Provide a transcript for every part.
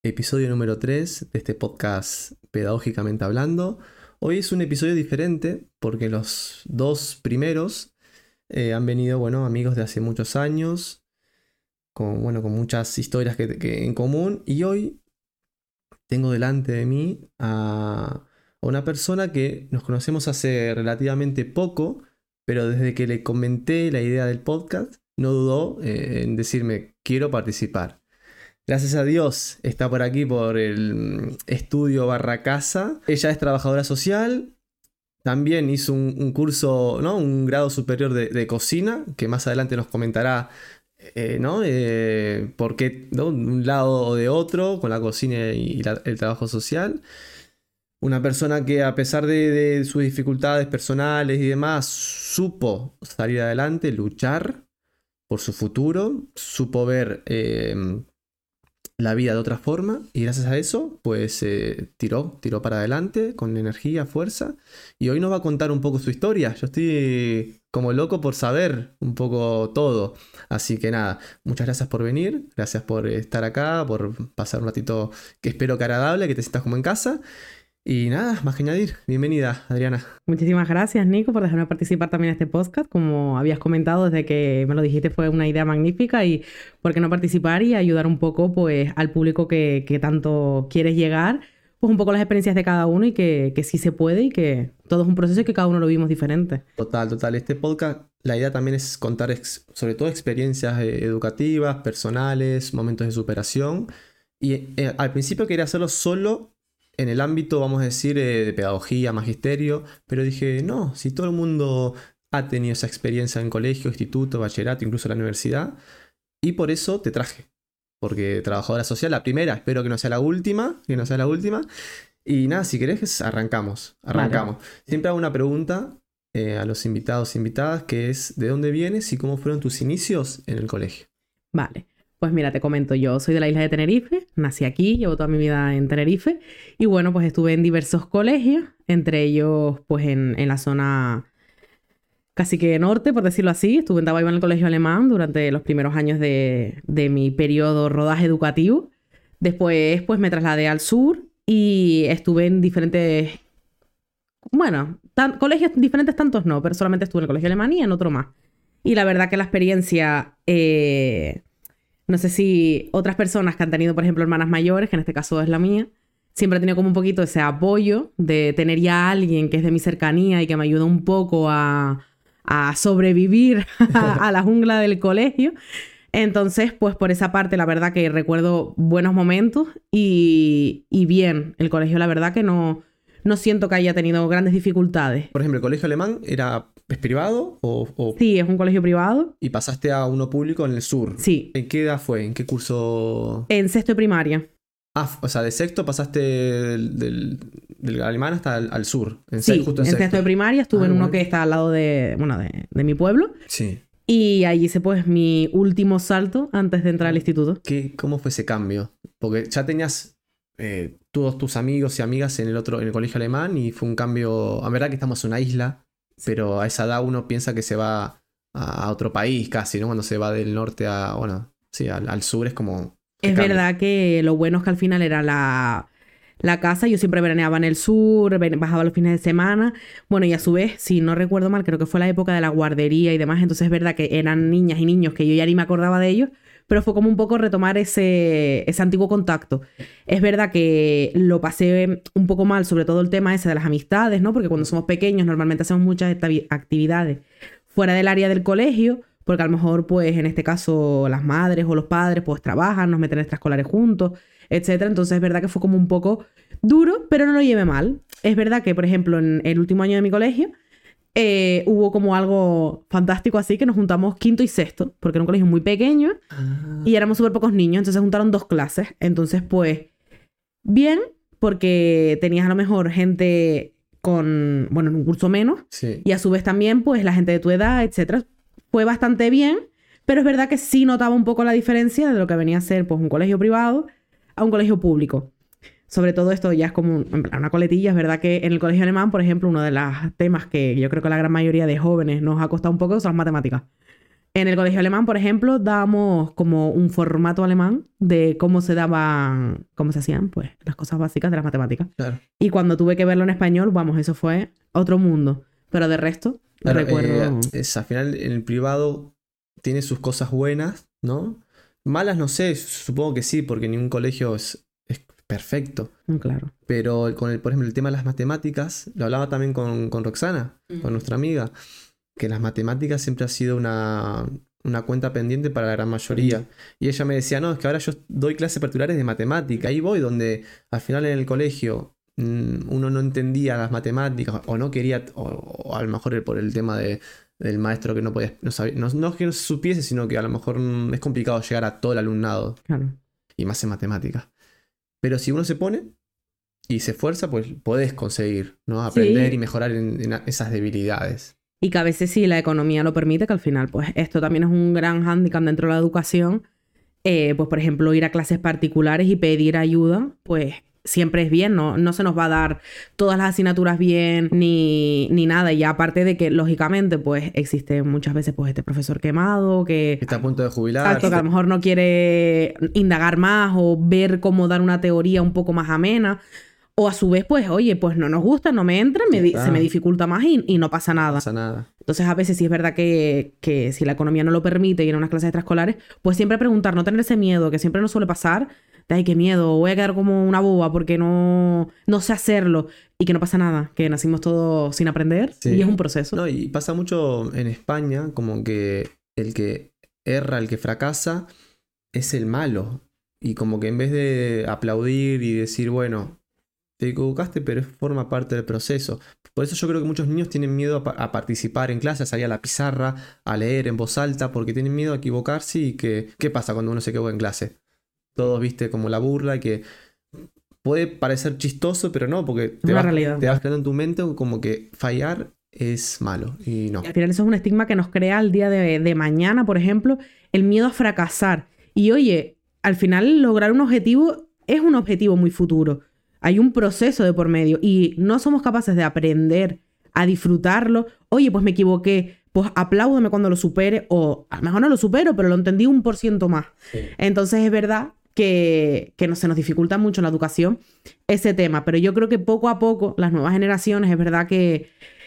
episodio número 3 de este podcast Pedagógicamente Hablando. Hoy es un episodio diferente porque los dos primeros han venido, amigos de hace muchos años, con muchas historias que en común. Y hoy tengo delante de mí a una persona que nos conocemos hace relativamente poco, pero desde que le comenté la idea del podcast, no dudó en decirme, quiero participar. Gracias a Dios está por aquí, por el estudio barra casa. Ella es trabajadora social. También hizo un curso, ¿no? Un grado superior de cocina, que más adelante nos comentará, ¿no? Por qué, ¿no? De un lado o de otro, con la cocina y el trabajo social. Una persona que, a pesar de sus dificultades personales y demás, supo salir adelante, luchar por su futuro, supo ver la vida de otra forma, y gracias a eso pues tiró para adelante con energía, fuerza, y hoy nos va a contar un poco su historia. Yo estoy como loco por saber un poco todo, así que nada, muchas gracias por venir, gracias por estar acá, por pasar un ratito que espero que agradable, que te sientas como en casa. Y nada, más que añadir. Bienvenida, Adriana. Muchísimas gracias, Nico, por dejarme participar también en este podcast. Como habías comentado, desde que me lo dijiste fue una idea magnífica y por qué no participar y ayudar un poco pues al público que tanto quieres llegar, pues un poco las experiencias de cada uno y que sí se puede y que todo es un proceso y que cada uno lo vimos diferente. Total. Este podcast, la idea también es contar sobre todo experiencias educativas, personales, momentos de superación. Y al principio quería hacerlo solo en el ámbito, vamos a decir, de pedagogía, magisterio, pero dije, no, si todo el mundo ha tenido esa experiencia en colegio, instituto, bachillerato, incluso la universidad, y por eso te traje, porque trabajadora social, la primera, espero que no sea la última, y nada, si querés, arrancamos. Vale. Siempre hago una pregunta a los invitados e invitadas, que es, ¿de dónde vienes y cómo fueron tus inicios en el colegio? Vale, pues mira, te comento, yo soy de la isla de Tenerife, nací aquí, llevo toda mi vida en Tenerife y bueno, pues estuve en diversos colegios, entre ellos pues en la zona casi que norte, por decirlo así. Estaba en el colegio alemán durante los primeros años de mi periodo rodaje educativo. Después pues me trasladé al sur y estuve en diferentes, bueno, colegios diferentes tantos no, pero solamente estuve en el colegio alemán y en otro más. Y la verdad que la experiencia... no sé si otras personas que han tenido, por ejemplo, hermanas mayores, que en este caso es la mía, siempre he tenido como un poquito ese apoyo de tener ya a alguien que es de mi cercanía y que me ayuda un poco a sobrevivir a la jungla del colegio. Entonces, pues por esa parte, la verdad que recuerdo buenos momentos y bien. El colegio, la verdad que no siento que haya tenido grandes dificultades. Por ejemplo, ¿el colegio alemán es privado Sí, es un colegio privado. y pasaste a uno público en el sur? Sí, ¿En qué edad fue? ¿En qué curso? en sexto de primaria. Ah, o sea, de sexto pasaste del alemán hasta al sur, Sí, justo en en sexto sexto. de primaria estuve Ah, en uno bueno. que está al lado de mi pueblo. Sí. Y allí hice pues mi último salto antes de entrar al instituto. ¿Cómo fue ese cambio? Porque ya tenías todos tus amigos y amigas en el colegio alemán, y fue un cambio. A verdad que estamos en una isla, pero a esa edad uno piensa que se va a otro país casi, ¿no? Cuando se va del norte sí, al sur es como que Es cambia. verdad que lo bueno es que al final era la casa. Yo siempre veraneaba en el sur, bajaba los fines de semana. Bueno, y a su vez, si no recuerdo mal, creo que fue la época de la guardería y demás. Entonces es verdad que eran niñas y niños que yo ya ni me acordaba de ellos. Pero fue como un poco retomar ese antiguo contacto. Es verdad que lo pasé un poco mal, sobre todo el tema ese de las amistades, ¿no? Porque cuando somos pequeños normalmente hacemos muchas actividades fuera del área del colegio, porque a lo mejor, pues, en este caso, las madres o los padres, pues, trabajan, nos meten en extraescolares juntos, etcétera. Entonces, es verdad que fue como un poco duro, pero no lo llevé mal. Es verdad que, por ejemplo, en el último año de mi colegio, hubo como algo fantástico así, que nos juntamos quinto y sexto, porque era un colegio muy pequeño Ah, y éramos súper pocos niños, entonces se juntaron dos clases. Entonces, pues, bien, porque tenías a lo mejor gente en un curso menos, sí. y a su vez también, pues, la gente de tu edad, etcétera. Fue bastante bien, pero es verdad que sí notaba un poco la diferencia de lo que venía a ser, pues, un colegio privado a un colegio público. Sobre todo esto ya es como en plan, una coletilla. Es verdad que en el colegio alemán, por ejemplo, uno de los temas que yo creo que la gran mayoría de jóvenes nos ha costado un poco son las matemáticas. En el colegio alemán, por ejemplo, damos como un formato alemán de cómo se hacían, pues, las cosas básicas de las matemáticas. Claro. Y cuando tuve que verlo en español, vamos, eso fue otro mundo. Pero de resto, Claro, recuerdo... al final en el privado tiene sus cosas buenas, ¿no? Malas no sé, supongo que sí, porque ningún colegio es perfecto. Claro. Pero por ejemplo, el tema de las matemáticas, lo hablaba también con Roxana, con nuestra amiga, que las matemáticas siempre ha sido una cuenta pendiente para la gran mayoría. Y ella me decía, no, es que ahora yo doy clases particulares de matemática. Ahí voy donde al final en el colegio uno no entendía las matemáticas o no quería, o a lo mejor por el tema del maestro que no podía, no sabía, no es que no se supiese, sino que a lo mejor es complicado llegar a todo el alumnado. Claro. Y más en matemáticas. Pero si uno se pone y se esfuerza, pues podés conseguir, ¿no? Aprender Sí. y mejorar en esas debilidades. Y que a veces sí la economía lo permite, que al final, pues esto también es un gran hándicap dentro de la educación. Pues, por ejemplo, ir a clases particulares y pedir ayuda, pues siempre es bien, ¿no? No se nos va a dar todas las asignaturas bien ni nada. Y aparte de que, lógicamente, pues existe muchas veces pues este profesor quemado que... Está a punto de jubilar. Exacto, que a lo mejor no quiere indagar más o ver cómo dar una teoría un poco más amena. O a su vez, pues, oye, pues no nos gusta, no me entra, se me dificulta más y no pasa nada. No pasa nada. Entonces, a veces sí es verdad que si la economía no lo permite y en unas clases extraescolares, pues siempre preguntar, no tener ese miedo, que siempre nos suele pasar, de ay, qué miedo, voy a quedar como una boba porque no sé hacerlo y que no pasa nada, que nacimos todos sin aprender y es un proceso. No, y pasa mucho en España, como que el que erra, el que fracasa, es el malo. Y como que en vez de aplaudir y decir, bueno, te equivocaste, pero forma parte del proceso. Por eso yo creo que muchos niños tienen miedo a participar en clases, a salir a la pizarra, a leer en voz alta, porque tienen miedo a equivocarse y que... ¿Qué pasa cuando uno se equivoca en clase? Todos, viste, como la burla y que puede parecer chistoso, pero no, porque te vas creando en tu mente como que fallar es malo y no. Y al final eso es un estigma que nos crea el día de mañana, por ejemplo, el miedo a fracasar. Y oye, al final lograr un objetivo es un objetivo muy futuro. Hay un proceso de por medio y no somos capaces de aprender a disfrutarlo. Oye, pues me equivoqué, pues apláudame cuando lo supere o a lo mejor no lo supero, pero lo entendí 1% más. Sí. Entonces es verdad que se nos dificulta mucho en la educación ese tema, pero yo creo que poco a poco las nuevas generaciones, es verdad que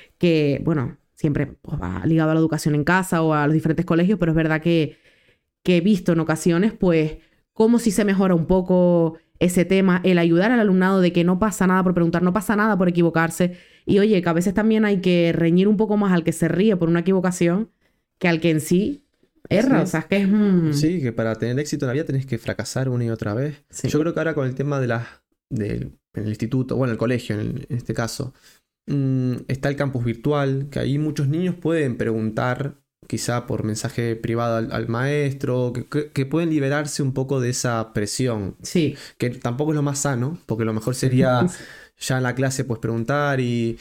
bueno, siempre pues, va ligado a la educación en casa o a los diferentes colegios, pero es verdad que he visto en ocasiones pues cómo si se mejora un poco ese tema, el ayudar al alumnado de que no pasa nada por preguntar, no pasa nada por equivocarse. Y oye, que a veces también hay que reñir un poco más al que se ríe por una equivocación que al que en sí erra. Sí. O sea, es que es... Sí, que para tener éxito en la vida tenés que fracasar una y otra vez. Sí. Yo creo que ahora con el tema en el instituto, bueno, el colegio en este caso, está el campus virtual, que ahí muchos niños pueden preguntar quizá por mensaje privado al maestro, que pueden liberarse un poco de esa presión. Sí. Que tampoco es lo más sano, porque lo mejor sería ya en la clase pues preguntar y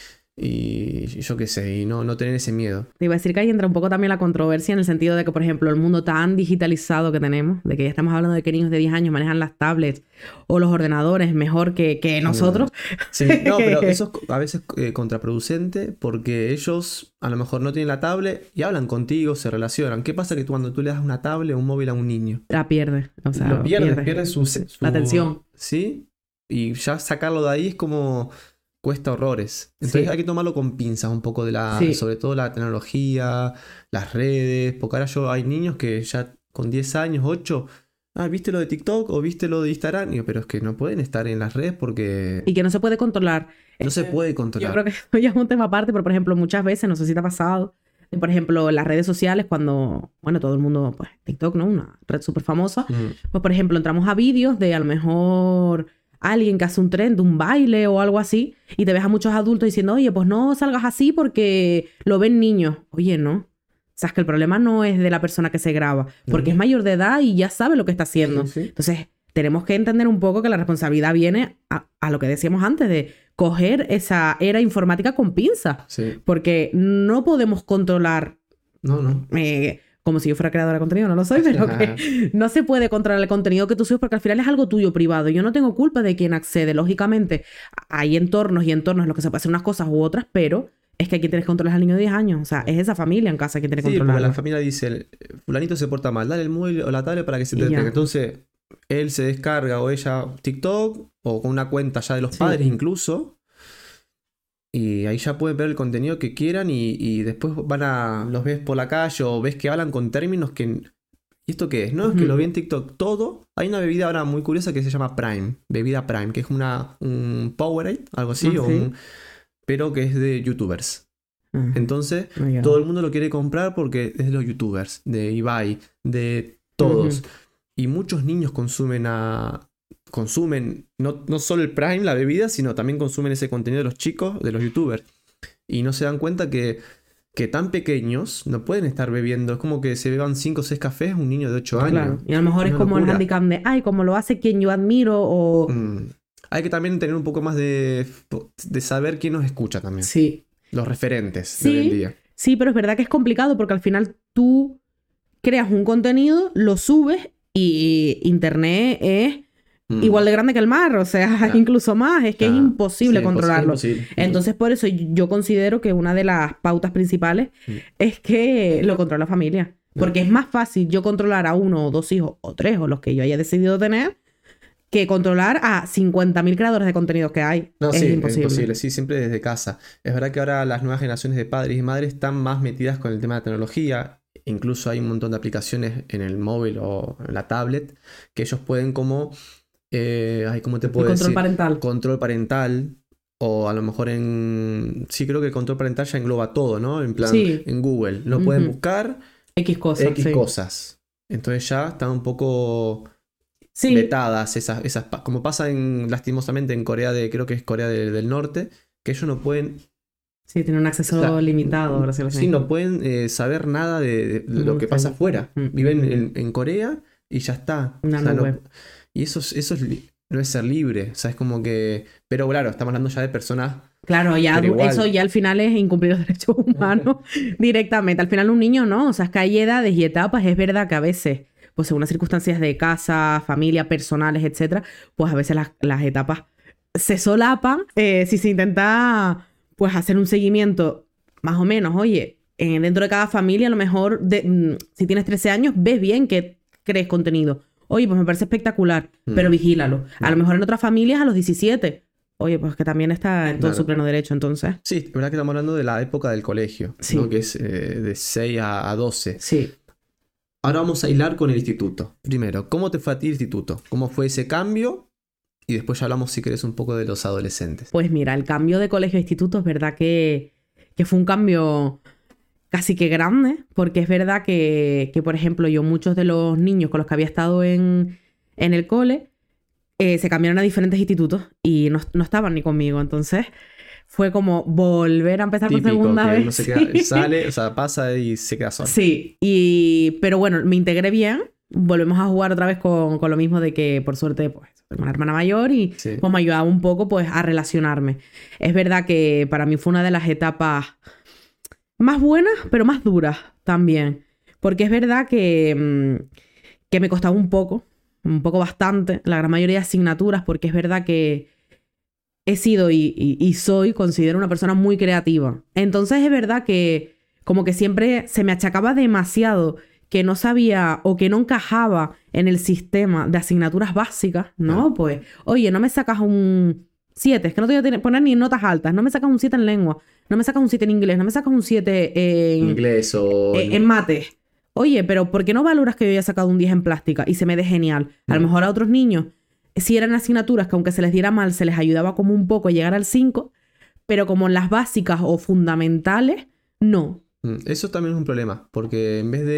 yo qué sé, y no tener ese miedo. Te iba a decir que ahí entra un poco también la controversia en el sentido de que, por ejemplo, el mundo tan digitalizado que tenemos, de que ya estamos hablando de que niños de 10 años manejan las tablets o los ordenadores mejor que nosotros. Sí, no, pero eso es a veces contraproducente porque ellos a lo mejor no tienen la tablet y hablan contigo, se relacionan. ¿Qué pasa que cuando tú le das una tablet o un móvil a un niño? La pierde, o sea, lo pierde su la atención. Sí, y ya sacarlo de ahí es como... cuesta horrores. Entonces hay que tomarlo con pinzas un poco sobre todo la tecnología, las redes, porque ahora hay niños que ya con 10 años, 8, ¿viste lo de TikTok o viste lo de Instagram? Y yo, pero es que no pueden estar en las redes porque... Y que no se puede controlar. No se puede controlar. Yo creo que esto ya es un tema aparte, pero por ejemplo muchas veces, no sé si te ha pasado, por ejemplo en las redes sociales cuando, bueno, todo el mundo, pues TikTok, ¿no? Una red súper famosa. Pues por ejemplo entramos a vídeos de a lo mejor... alguien que hace un trend, un baile o algo así, y te ves a muchos adultos diciendo, oye, pues no salgas así porque lo ven niños. Oye, no. O sea, es que el problema no es de la persona que se graba, porque es mayor de edad y ya sabe lo que está haciendo. Sí. Entonces, tenemos que entender un poco que la responsabilidad viene a lo que decíamos antes, de coger esa era informática con pinzas. Sí. Porque no podemos controlar... No. Como si yo fuera creadora de contenido, no lo soy, pero que no se puede controlar el contenido que tú subes porque al final es algo tuyo privado. Yo no tengo culpa de quien accede. Lógicamente, hay entornos y entornos en los que se pueden hacer unas cosas u otras, pero es que aquí tienes que controlar al niño de 10 años. O sea, es esa familia en casa que tiene que Sí, porque controlarlo. la familia dice, fulanito se porta mal, dale el móvil o la tablet para que se Y entretenga. ya. Entonces, él se descarga o ella TikTok o con una cuenta ya de los Sí. padres incluso. Y ahí ya pueden ver el contenido que quieran y después los ves por la calle o ves que hablan con términos que... ¿Y esto qué es? No, es que lo vi en TikTok todo. Hay una bebida ahora muy curiosa que se llama Prime, bebida Prime, que es un Powerade, algo así, Sí. pero que es de YouTubers. Ah, Entonces, oh my God. todo el mundo lo quiere comprar porque es de los YouTubers, de Ibai, de todos. Ujú. Y muchos niños consumen no solo el Prime, la bebida, sino también consumen ese contenido de los chicos, de los YouTubers. Y no se dan cuenta que tan pequeños no pueden estar bebiendo. Es como que se beban 5 o 6 cafés un niño de 8 años. Claro. Y a lo mejor es Una como el locura. handicap de, ay, como lo hace quien yo admiro o... Hay que también tener un poco más de saber quién nos escucha también. Sí. Los referentes de hoy en Sí, día. sí, pero es verdad que es complicado porque al final tú creas un contenido, lo subes y internet es igual de grande que el mar, o sea, Claro. incluso más, es que es Claro. imposible Sí, controlarlo. imposible. Entonces, por eso yo considero que una de las pautas principales es que lo controla la familia. Porque es más fácil yo controlar a 1 o 2 hijos o 3 o los que yo haya decidido tener que controlar a 50.000 creadores de contenidos que hay. No, Es sí, imposible. es imposible, sí, siempre desde casa. Es verdad que ahora las nuevas generaciones de padres y madres están más metidas con el tema de la tecnología. Incluso hay un montón de aplicaciones en el móvil o en la tablet que ellos pueden como, ¿cómo te El puedo control decir? parental. Control parental. O a lo mejor sí, creo que el control parental ya engloba todo, ¿no? En plan, Sí. en Google. Lo pueden Ujú. buscar X cosas. X Sí. cosas. Entonces ya están un poco Sí. vetadas como pasa lastimosamente en creo que es Corea del Norte, que ellos no pueden, Sí, tiene un acceso o sea, limitado, por decirlo así. sí, no pueden saber nada de lo que pasa afuera. Viven en Corea y ya está. Una O sea, nube. y eso no es ser libre, o sea, es como que... Pero claro, estamos hablando ya de personas... Claro, ya Pero igual. eso ya al final es incumplir los derechos humanos directamente. Al final un niño no, o sea, es que hay edades y etapas. Es verdad que a veces, pues según las circunstancias de casa, familia, personales, etcétera, pues a veces las etapas se solapan. Si se intenta, pues hacer un seguimiento más o menos, oye, dentro de cada familia a lo mejor, si tienes 13 años, ves bien que crees contenido. Oye, pues me parece espectacular, pero vigílalo. A lo mejor en otras familias a los 17. Oye, pues que también está en todo Claro. su pleno derecho, entonces. Sí, es verdad que estamos hablando de la época del colegio, Sí. ¿no? Que es de 6 a 12. Sí. Ahora vamos a hilar con el instituto. Primero, ¿cómo te fue a ti el instituto? ¿Cómo fue ese cambio? Y después ya hablamos, si querés, un poco de los adolescentes. Pues mira, el cambio de colegio a instituto es verdad que fue un cambio casi que grande, porque es verdad que por ejemplo, yo muchos de los niños con los que había estado en el cole se cambiaron a diferentes institutos y no estaban ni conmigo. Entonces fue como volver a empezar por Típico, segunda que vez. uno se queda, Sí. sale, o sea, pasa y se queda solo. Sí, pero bueno, me integré bien. Volvemos a jugar otra vez con lo mismo de que, por suerte, pues, tengo una hermana mayor y Sí. pues me ayudaba un poco, pues, a relacionarme. Es verdad que para mí fue una de las etapas más buenas, pero más duras también. Porque es verdad que me costaba un poco bastante, la gran mayoría de asignaturas, porque es verdad que he sido y soy, considero una persona muy creativa. Entonces es verdad que como que siempre se me achacaba demasiado que no sabía o que no encajaba en el sistema de asignaturas básicas, ¿no? Ah. Pues, oye, no me sacas un 7, es que no te voy a poner ni notas altas, no me sacas un 7 en lengua, no me sacas un 7 en inglés, no me sacas un 7 en Inglés o... en mate. Oye, pero ¿por qué no valoras que yo haya sacado un 10 en plástica y se me dé genial? A lo mejor a otros niños, si eran asignaturas que aunque se les diera mal, se les ayudaba como un poco a llegar al 5, pero como en las básicas o fundamentales, no. Eso también es un problema, porque en vez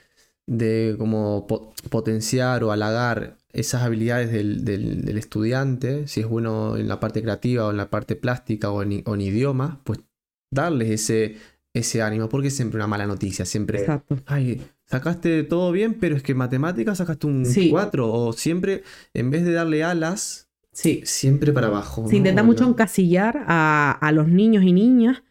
de como potenciar o halagar esas habilidades del estudiante, si es bueno en la parte creativa o en la parte plástica o en idiomas, pues darles ese ánimo, porque es siempre una mala noticia, siempre, Exacto. ay, sacaste todo bien, pero es que en matemáticas sacaste un Sí. 4, o siempre, en vez de darle alas, Sí. siempre para abajo. Se intenta mucho encasillar a los niños y niñas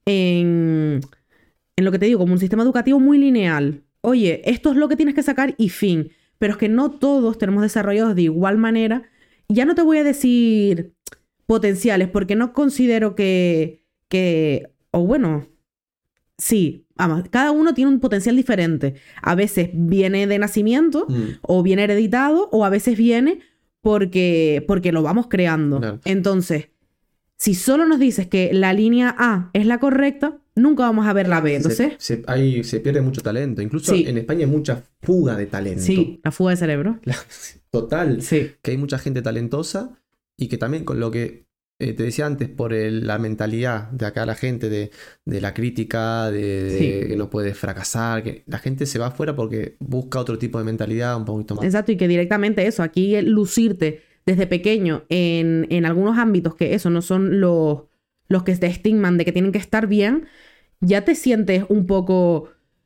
en lo que te digo, como un sistema educativo muy lineal. Oye, esto es lo que tienes que sacar y fin. Pero es que no todos tenemos desarrollados de igual manera. Ya no te voy a decir potenciales, porque no considero que o bueno, sí, vamos, cada uno tiene un potencial diferente. A veces viene de nacimiento, o viene hereditado, o a veces viene porque lo vamos creando. Claro. Entonces, si solo nos dices que la línea A es la correcta, nunca vamos a ver la B. Entonces, se pierde mucho talento. Incluso Sí. en España hay mucha fuga de talento. sí, la fuga de cerebro. Total. Sí, Que hay mucha gente talentosa y que también con lo que te decía antes, por la mentalidad de acá la gente, de la crítica, de Sí. que no puede fracasar, que la gente se va afuera porque busca otro tipo de mentalidad un poquito más. exacto, y que directamente eso, aquí el lucirte desde pequeño en algunos ámbitos que eso no son los que te estigman de que tienen que estar bien, ya te sientes un poco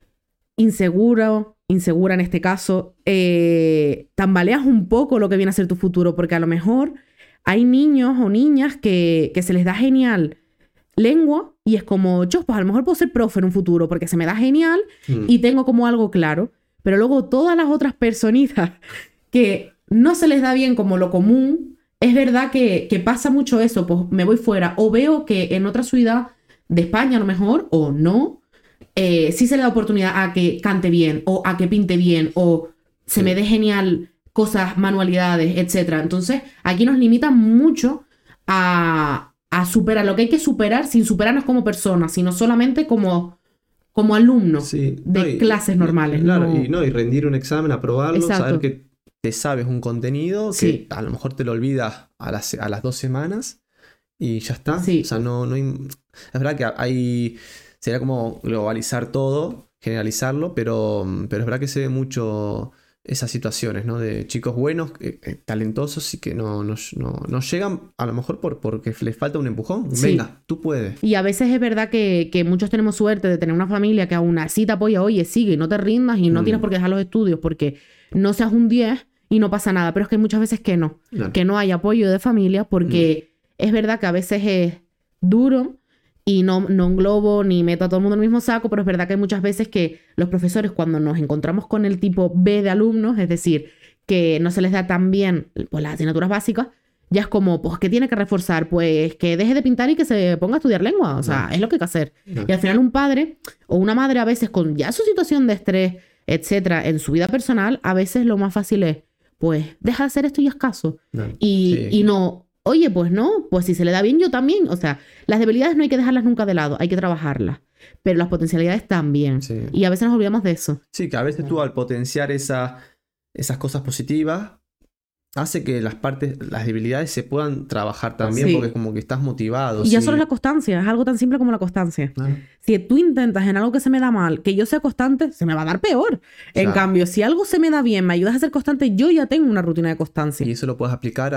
insegura en este caso, tambaleas un poco lo que viene a ser tu futuro, porque a lo mejor hay niños o niñas que se les da genial lengua y es como, yo, pues a lo mejor puedo ser profe en un futuro porque se me da genial y tengo como algo claro, pero luego todas las otras personitas que no se les da bien como lo común, es verdad que pasa mucho eso, pues me voy fuera o veo que en otra ciudad de España a lo mejor, o no, sí se le da oportunidad a que cante bien, o a que pinte bien, o se Sí. me dé genial cosas, manualidades, etc. Entonces, aquí nos limitan mucho a superar lo que hay que superar sin superarnos como personas, sino solamente como alumnos Sí. de No, y- clases normales. Claro, no- y rendir un examen, aprobarlo, Exacto. saber que te sabes un contenido Sí. que a lo mejor te lo olvidas a las 2 semanas y ya está. Sí. O sea, no hay... Es verdad que hay... Sería como globalizar todo, generalizarlo, pero es verdad que se ve mucho esas situaciones, ¿no? De chicos buenos, talentosos y que no llegan, a lo mejor porque les falta un empujón. Sí. Venga, tú puedes. Y a veces es verdad que muchos tenemos suerte de tener una familia que aún así te apoya, oye, sigue y no te rindas y no tienes por qué dejar los estudios porque no seas un 10 y no pasa nada. Pero es que hay muchas veces que no, Claro. que no hay apoyo de familia porque es verdad que a veces es duro y no englobo ni meto a todo el mundo en el mismo saco, pero es verdad que hay muchas veces que los profesores cuando nos encontramos con el tipo B de alumnos, es decir, que no se les da tan bien pues, las asignaturas básicas, ya es como, pues, ¿qué tiene que reforzar? Pues que deje de pintar y que se ponga a estudiar lengua. O sea, No. es lo que hay que hacer. No. Y al final un padre o una madre a veces con ya su situación de estrés, etcétera, en su vida personal, a veces lo más fácil es, pues, deja de hacer esto y haz caso. No. Y, Sí. y no, oye, pues no, pues si se le da bien, yo también. O sea, las debilidades no hay que dejarlas nunca de lado, hay que trabajarlas. Pero las potencialidades también. Sí. Y a veces nos olvidamos de eso. Sí, que a veces tú al potenciar esas cosas positivas, hace que las debilidades se puedan trabajar también, Sí. porque es como que estás motivado. Y ya sí. solo es la constancia, es algo tan simple como la constancia. Claro. Si tú intentas en algo que se me da mal, que yo sea constante, se me va a dar peor. En Claro. cambio, si algo se me da bien, me ayudas a ser constante, yo ya tengo una rutina de constancia. Y eso lo puedes aplicar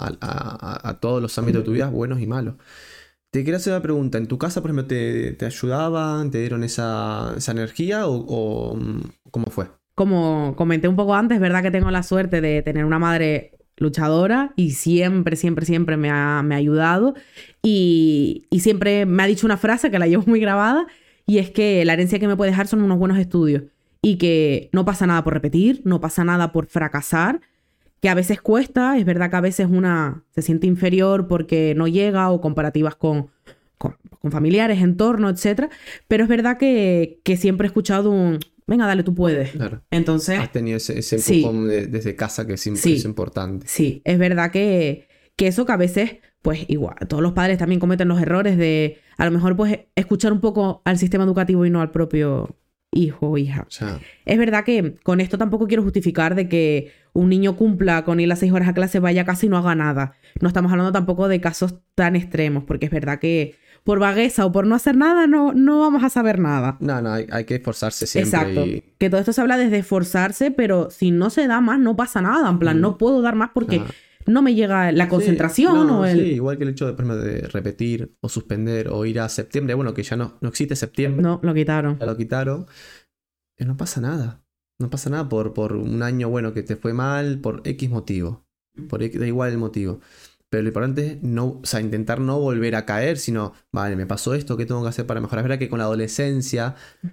a todos los ámbitos de tu vida, buenos y malos. Te quería hacer una pregunta. ¿En tu casa, por ejemplo, te ayudaban, te dieron esa energía o cómo fue? Como comenté un poco antes, es verdad que tengo la suerte de tener una madre luchadora y siempre, siempre, siempre me ha ayudado y siempre me ha dicho una frase que la llevo muy grabada y es que la herencia que me puede dejar son unos buenos estudios y que no pasa nada por repetir, no pasa nada por fracasar, que a veces cuesta, es verdad que a veces una se siente inferior porque no llega o comparativas con familiares, entorno, etcétera, pero es verdad que siempre he escuchado un venga, dale, tú puedes. Claro. Entonces, Has tenido ese Sí. empujón desde casa que Sí. es importante. sí, es verdad que eso que a veces, pues igual, todos los padres también cometen los errores de a lo mejor pues escuchar un poco al sistema educativo y no al propio hijo o hija. O sea, Es verdad que con esto tampoco quiero justificar de que un niño cumpla con ir las 6 horas a clase, vaya a casa y no haga nada. No estamos hablando tampoco de casos tan extremos, porque es verdad que por vagueza o por no hacer nada no vamos a saber nada. no, hay que esforzarse siempre. Exacto. Y, Que todo esto se habla desde esforzarse, pero si no se da más, no pasa nada. En plan, no puedo dar más porque Claro. no me llega la concentración o el... Sí, igual que el hecho de, por ejemplo, de repetir o suspender o ir a septiembre. Bueno, que ya no existe septiembre. No, lo quitaron. Ya lo quitaron. No pasa nada. No pasa nada por un año, bueno, que te fue mal, por X motivo. Da igual el motivo. Pero lo importante es no, o sea, intentar no volver a caer, sino, vale, me pasó esto, ¿qué tengo que hacer para mejorar? Es verdad que con la adolescencia,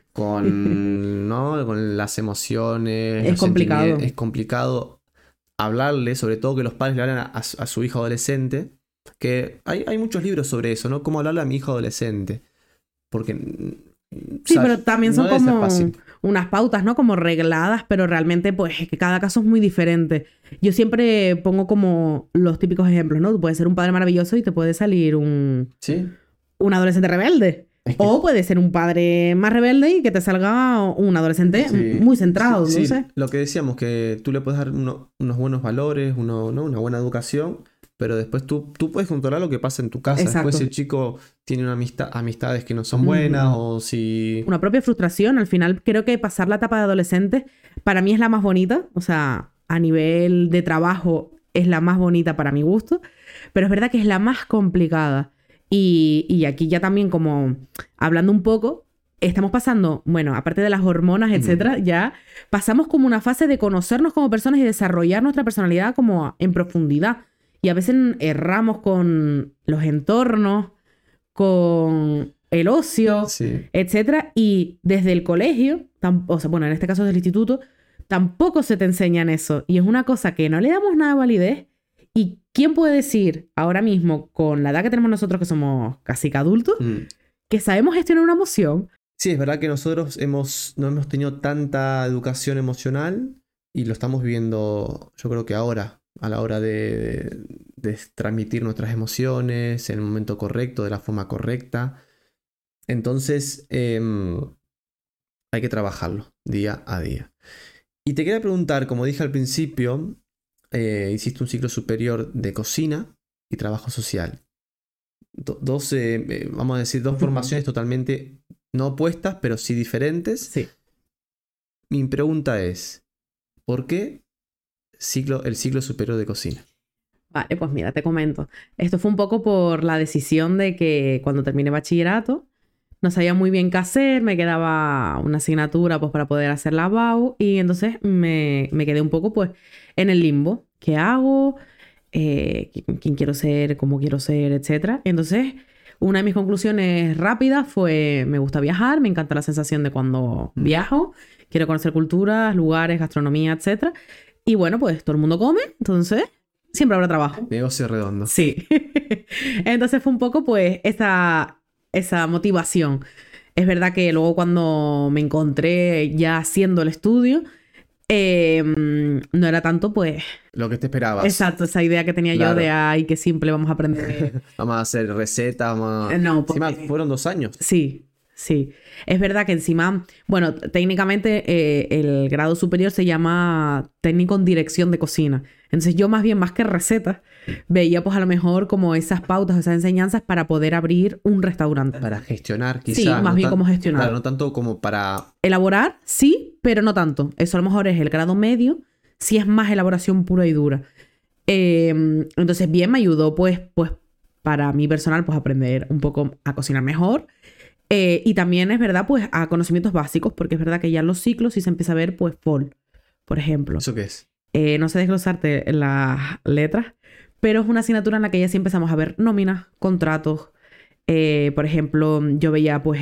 ¿no? Con las emociones, Es los complicado. sentimientos, es complicado hablarle, sobre todo que los padres le hablan a su hijo adolescente, que hay muchos libros sobre eso, ¿no? Cómo hablarle a mi hijo adolescente. porque... Sí, pero también son no debe ser como fácil. unas pautas, ¿no? Como regladas, pero realmente, pues, es que cada caso es muy diferente. Yo siempre pongo como los típicos ejemplos, ¿no? Tú puedes ser un padre maravilloso y te puede salir un ¿Sí? adolescente rebelde. Es que- O puede ser un padre más rebelde y que te salga un adolescente Sí, muy centrado, sí, no sé. lo que decíamos, que tú le puedes dar unos buenos valores, ¿no? Una buena educación, pero después tú puedes controlar lo que pasa en tu casa. Exacto. Después si el chico tiene amistades que no son buenas o si... Una propia frustración. Al final, creo que pasar la etapa de adolescente para mí es la más bonita. O sea, a nivel de trabajo es la más bonita para mi gusto. Pero es verdad que es la más complicada. Y aquí ya también, como hablando un poco, estamos pasando, bueno, aparte de las hormonas, etcétera, ya pasamos como una fase de conocernos como personas y desarrollar nuestra personalidad como en profundidad. Y a veces erramos con los entornos, con el ocio, Sí. etcétera. Y desde el colegio, o sea, bueno, en este caso desde el instituto, tampoco se te enseñan eso. Y es una cosa que no le damos nada de validez. ¿Y quién puede decir ahora mismo, con la edad que tenemos nosotros, que somos casi que adultos, que sabemos gestionar una emoción? Sí, es verdad que nosotros no hemos tenido tanta educación emocional y lo estamos viviendo, yo creo que ahora, a la hora de transmitir nuestras emociones en el momento correcto, de la forma correcta. Entonces, hay que trabajarlo día a día. Y te quería preguntar, como dije al principio, hiciste un ciclo superior de cocina y trabajo social. Vamos a decir, dos formaciones totalmente no opuestas, pero sí diferentes. Sí. Mi pregunta es, ¿por qué el ciclo superior de cocina? Vale, pues mira, te comento. Esto fue un poco por la decisión de que cuando terminé bachillerato no sabía muy bien qué hacer, me quedaba una asignatura pues para poder hacer la BAU y entonces me quedé un poco pues en el limbo. ¿Qué hago? ¿Quién quiero ser? ¿Cómo quiero ser? Etcétera. Entonces, una de mis conclusiones rápidas fue, me gusta viajar, me encanta la sensación de cuando viajo, quiero conocer culturas, lugares, gastronomía, etcétera. Y bueno, pues todo el mundo come, entonces siempre habrá trabajo. Negocio redondo. Sí. Entonces fue un poco pues esa motivación. Es verdad que luego cuando me encontré ya haciendo el estudio, no era tanto pues... Lo que te esperabas. Exacto, esa idea que tenía Claro. yo de, ay, qué simple, vamos a aprender. Vamos a hacer recetas, No, Encima porque... fueron 2 años. Sí, sí. Es verdad que encima, bueno, técnicamente el grado superior se llama técnico en dirección de cocina. Entonces yo más bien, más que recetas, veía pues a lo mejor como esas pautas, esas enseñanzas para poder abrir un restaurante. Para gestionar, Sí, quizás. más bien como gestionar. Claro, no tanto como para... Elaborar, sí, pero no tanto. Eso a lo mejor es el grado medio, sí es más elaboración pura y dura. Entonces bien, me ayudó pues para mí personal pues aprender un poco a cocinar mejor. Y también es verdad, pues, a conocimientos básicos, porque es verdad que ya en los ciclos sí se empieza a ver, pues, FOL, por ejemplo. ¿Eso qué es? No sé desglosarte las letras, pero es una asignatura en la que ya sí empezamos a ver nóminas, contratos. Por ejemplo, yo veía, pues,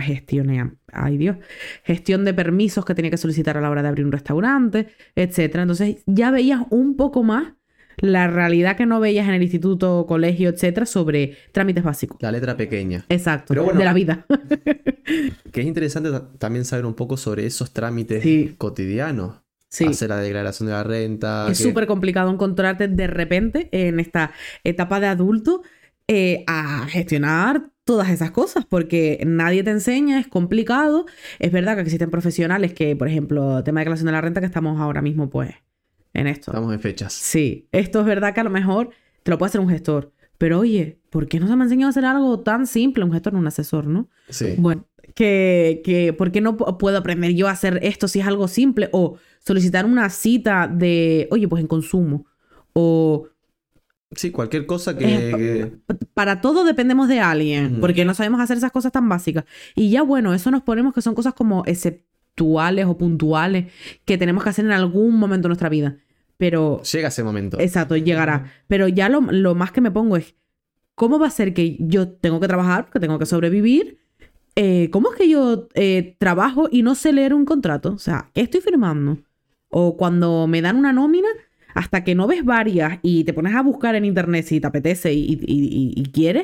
gestión de permisos que tenía que solicitar a la hora de abrir un restaurante, etcétera. Entonces, ya veías un poco más la realidad que no veías en el instituto, colegio, etcétera, sobre trámites básicos. La letra pequeña. Exacto, Pero bueno, de la vida. Que es interesante también saber un poco sobre esos trámites Sí. cotidianos. Sí. Hacer la declaración de la renta. Es súper complicado encontrarte de repente en esta etapa de adulto a gestionar todas esas cosas, porque nadie te enseña, es complicado. Es verdad que existen profesionales que, por ejemplo, tema de declaración de la renta, que estamos ahora mismo, pues, en esto. Estamos en fechas. Sí, esto es verdad que a lo mejor te lo puede hacer un gestor, pero oye, ¿por qué no se me ha enseñado a hacer algo tan simple? Un gestor, no un asesor, ¿no? Sí. Bueno, ¿por qué no puedo aprender yo a hacer esto si es algo simple? O solicitar una cita de, oye, pues en consumo. O Sí, cualquier cosa que... para todo dependemos de alguien, Ujú. porque no sabemos hacer esas cosas tan básicas. Y ya, bueno, eso nos ponemos que son cosas como exceptuales o puntuales que tenemos que hacer en algún momento de nuestra vida. Pero, Llega ese momento. exacto, llegará. Pero ya lo más que me pongo es, ¿cómo va a ser que yo tengo que trabajar, porque tengo que sobrevivir? ¿Cómo es que yo trabajo y no sé leer un contrato? O sea, ¿qué estoy firmando? O cuando me dan una nómina, hasta que no ves varias y te pones a buscar en internet si te apetece y quieres,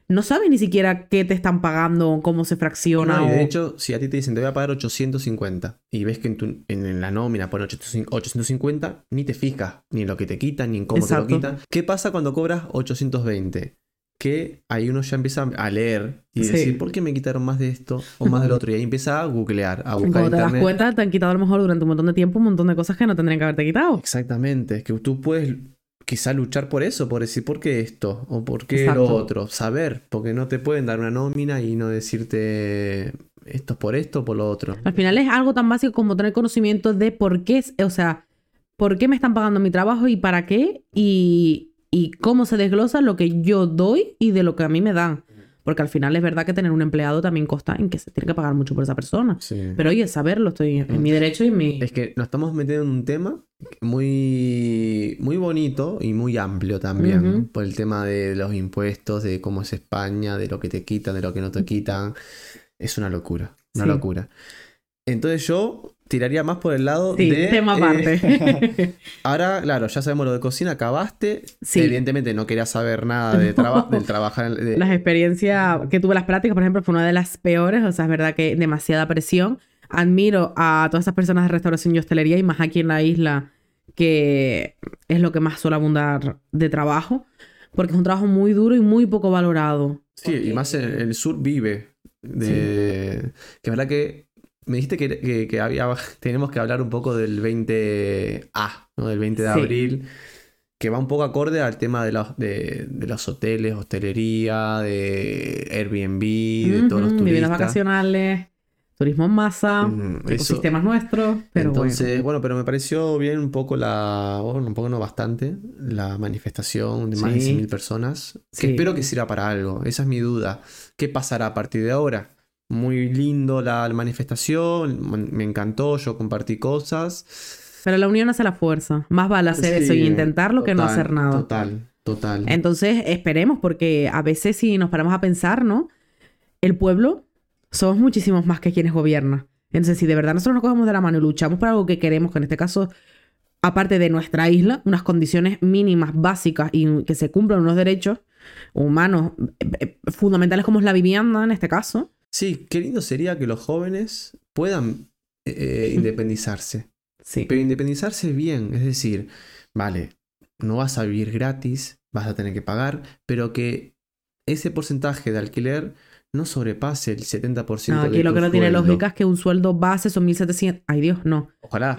no sabes ni siquiera qué te están pagando, cómo se fracciona. No, y de hecho, si a ti te dicen te voy a pagar 850 y ves que en la nómina pone 850, ni te fijas ni en lo que te quitan, ni en cómo Exacto. te lo quitan. ¿Qué pasa cuando cobras 820? Que ahí uno ya empieza a leer y Sí. decir, ¿por qué me quitaron más de esto o más del otro? Y ahí empieza a googlear, a Y buscar cuando te das internet. cuenta, te han quitado a lo mejor durante un montón de tiempo un montón de cosas que no tendrían que haberte quitado. Exactamente, es que tú puedes quizá luchar por eso, por decir, ¿por qué esto? O ¿por qué Exacto. lo otro? Saber, porque no te pueden dar una nómina y no decirte esto es por esto o por lo otro. Al final es algo tan básico como tener conocimiento de por qué, o sea, por qué me están pagando mi trabajo y para qué y cómo se desglosa lo que yo doy y de lo que a mí me dan. Porque al final es verdad que tener un empleado también consta en que se tiene que pagar mucho por esa persona. Sí. Pero oye, saberlo, estoy en mi derecho y en mi... Es que nos estamos metiendo en un tema muy, muy bonito y muy amplio también, Ujú. por el tema de los impuestos, de cómo es España, de lo que te quitan, de lo que no te quitan. Es una locura, una Sí. locura. Entonces yo tiraría más por el lado Sí, de... tema aparte. Ahora, claro, ya sabemos lo de cocina, acabaste. Sí. Evidentemente no querías saber nada de del trabajar... Las experiencias que tuve, las prácticas, por ejemplo, fue una de las peores. O sea, es verdad que demasiada presión. Admiro a todas esas personas de restauración y hostelería y más aquí en la isla, que es lo que más suele abundar de trabajo, porque es un trabajo muy duro y muy poco valorado. Sí, y más en el sur vive. Que es verdad que me dijiste que tenemos que hablar un poco del 20A, ¿no? Del 20 de Sí. abril, que va un poco acorde al tema de los hoteles, hostelería, de Airbnb, de todos los Viviendas turistas. vacacionales, turismo en masa, Eso. ecosistemas nuestros, pero Entonces, bueno, pero me pareció bien un poco un poco no bastante, la manifestación de más de Sí. 100.000 personas, que Sí. espero que sirva para algo. Esa es mi duda. ¿Qué pasará a partir de ahora? Muy lindo la manifestación, me encantó, yo compartí cosas. Pero la unión hace la fuerza. Más vale hacer eso y intentarlo que no total, hacer nada. Total. Entonces, esperemos, porque a veces si nos paramos a pensar, ¿no? El pueblo somos muchísimos más que quienes gobiernan. Entonces, si de verdad nosotros nos cogemos de la mano y luchamos por algo que queremos, que en este caso, aparte de nuestra isla, unas condiciones mínimas, básicas y que se cumplan unos derechos humanos fundamentales como es la vivienda, en este caso. Sí, qué lindo sería que los jóvenes puedan independizarse. Sí. Pero independizarse bien, es decir, vale, no vas a vivir gratis, vas a tener que pagar, pero que ese porcentaje de alquiler no sobrepase el 70% No, de aquí lo tu que no tiene sueldo. lógica es que un sueldo base son 1.700... Ay, Dios, no. Ojalá.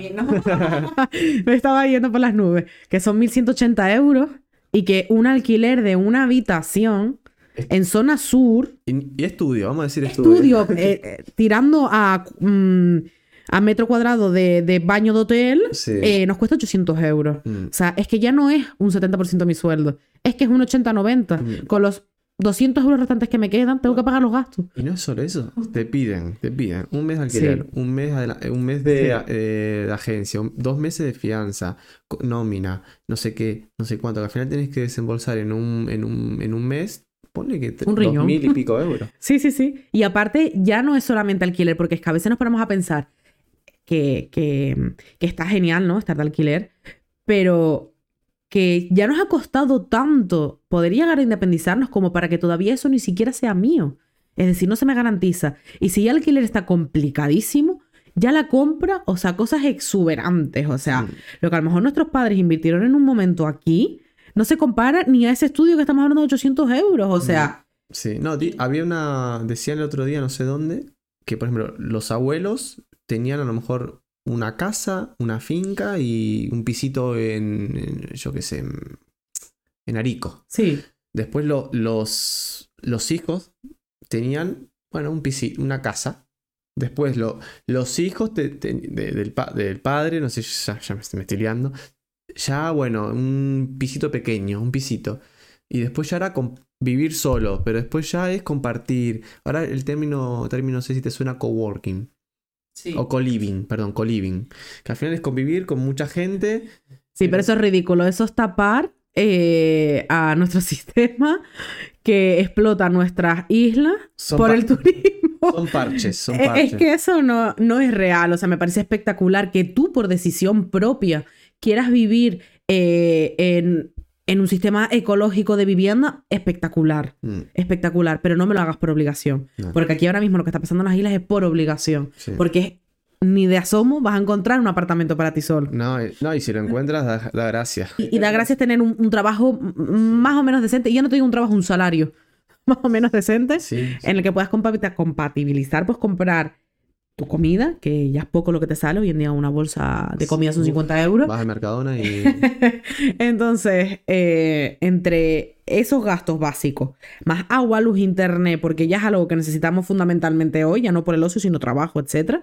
Me estaba yendo por las nubes. Que son 1.180 euros y que un alquiler de una habitación en zona sur, Y estudio, vamos a decir estudio, tirando a metro cuadrado de baño de hotel, Sí. nos cuesta 800 euros. Mm. O sea, es que ya no es un 70% de mi sueldo. Es que es un 80-90. Con los 200 euros restantes que me quedan, tengo que pagar los gastos. Y no es solo eso, te piden un mes de alquiler, Sí. un mes de agencia, 2 meses de fianza, nómina, no sé qué, no sé cuánto, que al final tienes que desembolsar en un mes, ponle que Un riñón. 2.000 y pico euros. Sí, sí, sí. Y aparte, ya no es solamente alquiler, porque es que a veces nos ponemos a pensar que está genial, ¿no? Estar de alquiler, pero que ya nos ha costado tanto poder llegar a independizarnos como para que todavía eso ni siquiera sea mío. Es decir, no se me garantiza. Y si ya el alquiler está complicadísimo, ya la compra, o sea, cosas exuberantes. O sea, lo que a lo mejor nuestros padres invirtieron en un momento aquí, no se compara ni a ese estudio que estamos hablando de 800 euros. O sea... Sí, no, decían el otro día, no sé dónde, que por ejemplo, los abuelos tenían a lo mejor una casa, una finca y un pisito yo qué sé, en Arico. Sí. Después los hijos tenían, bueno, un pisito, una casa. Después los hijos del padre, no sé, ya me estoy liando, ya, bueno, un pisito pequeño, un pisito. Y después ya era vivir solo, pero después ya es compartir. Ahora el término no sé si te suena coworking. Sí. O co-living, perdón, co-living. Que al final es convivir con mucha gente. Sí, pero eso es ridículo. Eso es tapar a nuestro sistema que explota nuestras islas por el turismo. Son parches. Es que eso no es real. O sea, me parece espectacular que tú, por decisión propia, quieras vivir en en un sistema ecológico de vivienda, espectacular. Espectacular, pero no me lo hagas por obligación. No. Porque aquí ahora mismo lo que está pasando en las islas es por obligación. Sí. Porque ni de asomo vas a encontrar un apartamento para ti solo. No, y si lo encuentras, da gracias. Y da gracias tener un trabajo más o menos decente. Y ya no te digo un trabajo, un salario más o menos decente. Sí. En el que puedas compatibilizar, pues comprar tu comida, que ya es poco lo que te sale. Hoy en día una bolsa de comida son 50 euros. Vas al Mercadona y... Entonces, entre esos gastos básicos, más agua, luz, internet, porque ya es algo que necesitamos fundamentalmente hoy, ya no por el ocio, sino trabajo, etcétera,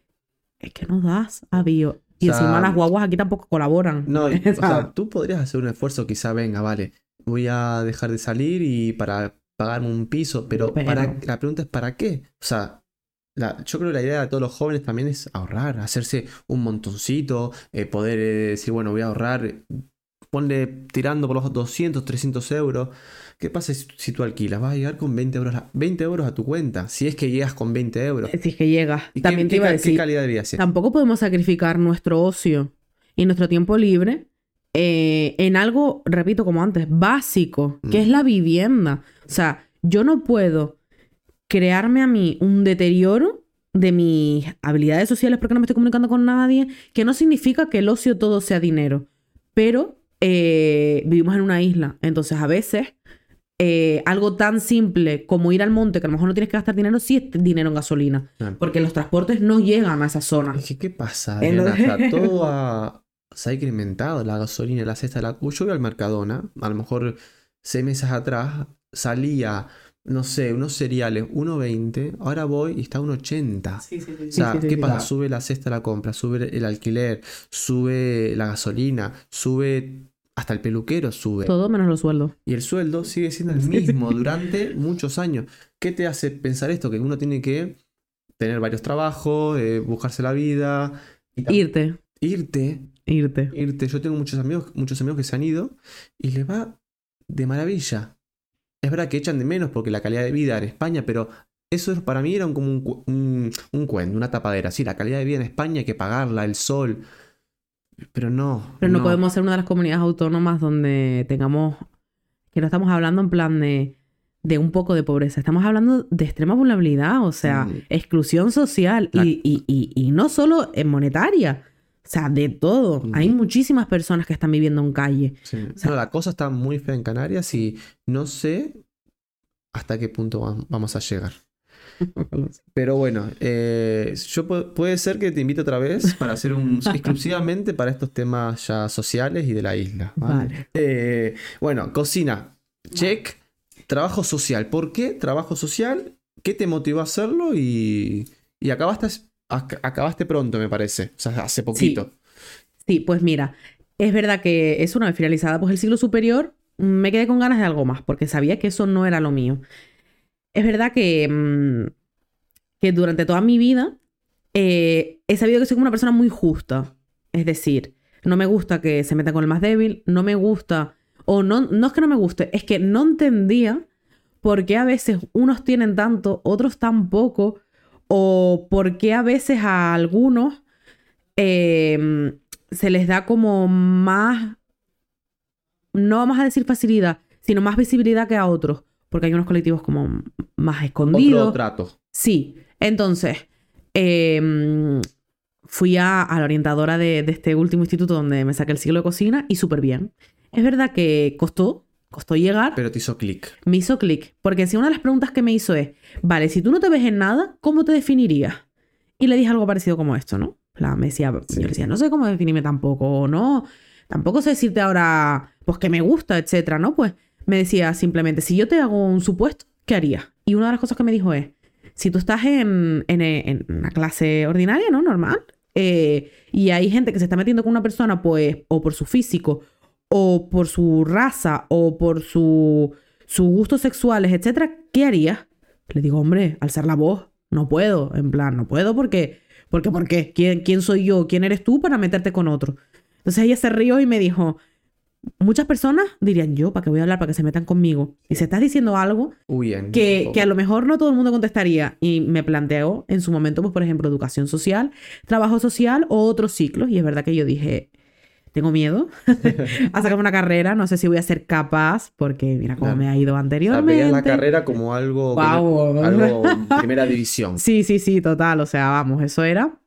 es que no das avío. Y O sea, encima las guaguas aquí tampoco colaboran. No, O sea, o sea, tú podrías hacer un esfuerzo, quizá, venga, vale, voy a dejar de salir y para pagarme un piso, pero la pregunta es ¿para qué? O sea, yo creo que la idea de todos los jóvenes también es ahorrar, hacerse un montoncito, poder decir, bueno, voy a ahorrar, ponle tirando por los 200, 300 euros. ¿Qué pasa si tú alquilas? Vas a llegar con 20 euros a tu cuenta, si es que llegas con 20 euros. si es que llegas. ¿Y También te iba a decir, qué calidad de vida es? tampoco podemos sacrificar nuestro ocio y nuestro tiempo libre en algo, repito, como antes, básico, que es la vivienda. O sea, yo no puedo crearme a mí un deterioro de mis habilidades sociales porque no me estoy comunicando con nadie, que no significa que el ocio todo sea dinero, pero vivimos en una isla, entonces a veces algo tan simple como ir al monte, que a lo mejor no tienes que gastar dinero, sí es dinero en gasolina, porque los transportes no llegan a esa zona. Es que, ¿qué pasa, Adriana? O sea, todo se ha incrementado, la gasolina, la cesta, yo voy al Mercadona, a lo mejor 6 meses atrás salía, no sé, unos cereales 1,20, ahora voy y está 1,80. Sí. O sea, ¿qué pasa? Sube la cesta de la compra, sube el alquiler, sube la gasolina, sube hasta el peluquero, sube. Todo menos los sueldos. Y el sueldo sigue siendo el mismo durante muchos años. ¿Qué te hace pensar esto? Que uno tiene que tener varios trabajos, buscarse la vida. Irte. Yo tengo muchos amigos que se han ido y les va de maravilla. Es verdad que echan de menos porque la calidad de vida en España, pero eso para mí era como un cuento, una tapadera. Sí, la calidad de vida en España hay que pagarla, el sol. Pero no. Pero no podemos ser una de las comunidades autónomas donde tengamos... Que no estamos hablando en plan de un poco de pobreza. Estamos hablando de extrema vulnerabilidad, o sea, exclusión social y no solo en monetaria. O sea, de todo. Hay muchísimas personas que están viviendo en calle. Sí. O sea, la cosa está muy fea en Canarias y no sé hasta qué punto vamos a llegar. Pero bueno, puede ser que te invite otra vez para hacer exclusivamente para estos temas ya sociales y de la isla. Vale. Bueno, cocina. Check. Trabajo social. ¿Por qué trabajo social? ¿Qué te motivó a hacerlo? Y acabaste pronto, me parece. O sea, hace poquito. Sí, pues mira, es verdad que es una vez finalizada pues el ciclo superior, me quedé con ganas de algo más, porque sabía que eso no era lo mío. Es verdad que durante toda mi vida he sabido que soy como una persona muy justa. Es decir, no me gusta que se metan con el más débil, no me gusta, o no es que no me guste, es que no entendía por qué a veces unos tienen tanto, otros tan poco, o por qué a veces a algunos se les da como más, no vamos a decir facilidad, sino más visibilidad que a otros, porque hay unos colectivos como más escondidos. Otro trato. Sí, entonces fui a la orientadora de este último instituto donde me saqué el ciclo de cocina y súper bien. Es verdad que costó llegar. Pero te hizo clic. Me hizo clic, porque si una de las preguntas que me hizo es, vale, si tú no te ves en nada, ¿cómo te definirías? Y le dije algo parecido como esto, ¿no? Yo le decía, no sé cómo definirme tampoco, o no, tampoco sé decirte ahora, pues que me gusta, etcétera, ¿no? Pues me decía simplemente, si yo te hago un supuesto, ¿qué harías? Y una de las cosas que me dijo es, si tú estás en una clase ordinaria, ¿no? Normal, y hay gente que se está metiendo con una persona, pues, o por su físico, o por su raza, o por sus gustos sexuales, etcétera, ¿qué harías? Le digo, hombre, alzar la voz, no puedo, en plan, no puedo porque ¿por qué? ¿Quién soy yo? ¿Quién eres tú para meterte con otro? Entonces ella se rió y me dijo, muchas personas dirían, yo, ¿para qué voy a hablar? Para que se metan conmigo. Y si estás diciendo algo que a lo mejor no todo el mundo contestaría. Y me planteó en su momento, pues por ejemplo, educación social, trabajo social o otros ciclos. Y es verdad que yo dije, tengo miedo a sacarme una carrera, no sé si voy a ser capaz, porque mira cómo Claro. me ha ido O sea, anteriormente. veías la carrera como algo, Guau. algo primera división. Sí, total, o sea, vamos, eso era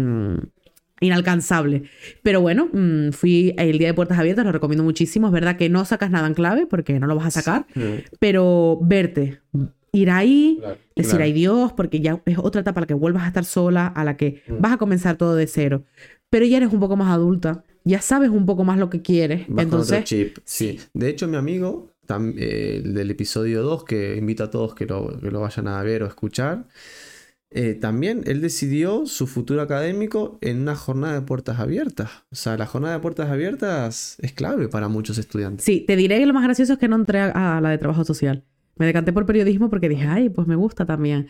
inalcanzable. Pero bueno, fui el día de puertas abiertas, lo recomiendo muchísimo. Es verdad que no sacas nada en clave porque no lo vas a sacar, pero verte, ir ahí, Claro, decir, claro. ay Dios, porque ya es otra etapa a la que vuelvas a estar sola, a la que vas a comenzar todo de cero. Pero ya eres un poco más adulta, ya sabes un poco más lo que quieres. Vas con otro Entonces, chip, sí. De hecho, mi amigo el del episodio 2, que invito a todos que lo vayan a ver o escuchar, también él decidió su futuro académico en una jornada de puertas abiertas. O sea, la jornada de puertas abiertas es clave para muchos estudiantes. sí, te diré que lo más gracioso es que no entré a la de trabajo social. Me decanté por periodismo porque dije, ay, pues me gusta también.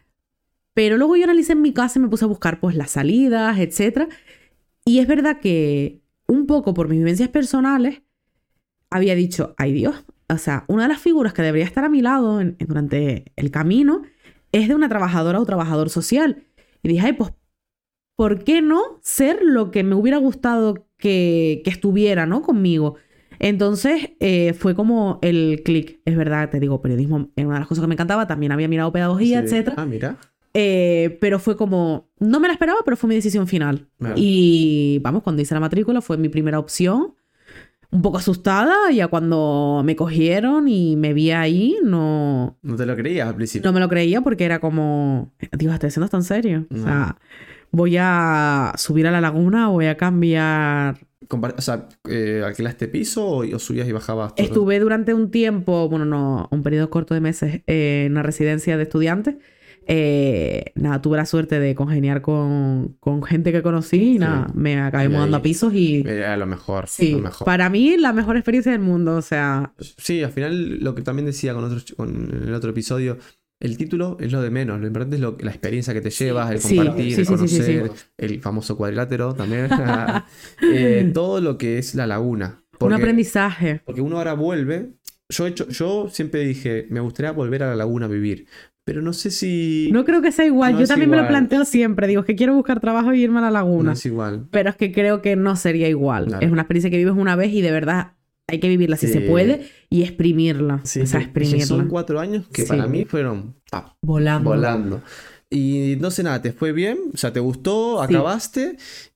Pero luego yo analicé en mi casa y me puse a buscar pues las salidas, etcétera. Y es verdad que un poco por mis vivencias personales había dicho, ay Dios, o sea, una de las figuras que debería estar a mi lado durante el camino es de una trabajadora o trabajador social. Y dije, ay, pues, ¿por qué no ser lo que me hubiera gustado que estuviera, ¿no? Conmigo? Entonces fue como el clic. Es verdad, te digo, periodismo era una de las cosas que me encantaba. También había mirado pedagogía, Sí. etcétera. Ah, mira. Pero fue como, no me la esperaba, pero fue mi decisión final. Claro. Y vamos, cuando hice la matrícula fue mi primera opción. Un poco asustada, ya cuando me cogieron y me vi ahí, no No te lo creías al principio. me lo creía porque era como, Dios, ¿estoy haciendo esto en serio? O sea, voy a subir a la laguna, voy a cambiar. O sea, ¿alquilaste piso o subías y bajabas? Todo? Estuve durante un tiempo, bueno, no, un periodo corto de meses, en una residencia de estudiantes. Nada, tuve la suerte de congeniar con gente que conocí y nada, me acabé Y mudando ahí- a pisos y Era lo mejor. sí, Lo mejor. para mí la mejor experiencia del mundo, o sea, Sí, al final lo que también decía con el otro episodio, el título es lo de menos, lo importante es la experiencia que te llevas, el Sí, compartir, sí, el sí, sí, sí, conocer, el famoso cuadrilátero también, todo lo que es la laguna. un aprendizaje. Porque uno ahora vuelve, yo siempre dije, me gustaría volver a la laguna a vivir, pero no sé si No creo que sea igual, No yo es también me lo igual. planteo siempre, digo que quiero buscar trabajo y irme a la no laguna, es igual. pero es que creo que no sería igual. Claro. Es una experiencia que vives una vez y de verdad hay que vivirla si se puede y exprimirla, Sí, o sea, que exprimirla. son 4 años que Sí. para mí fueron Volando. volando. Y no sé nada, ¿te fue bien? O sea, ¿te gustó? Sí. ¿Acabaste?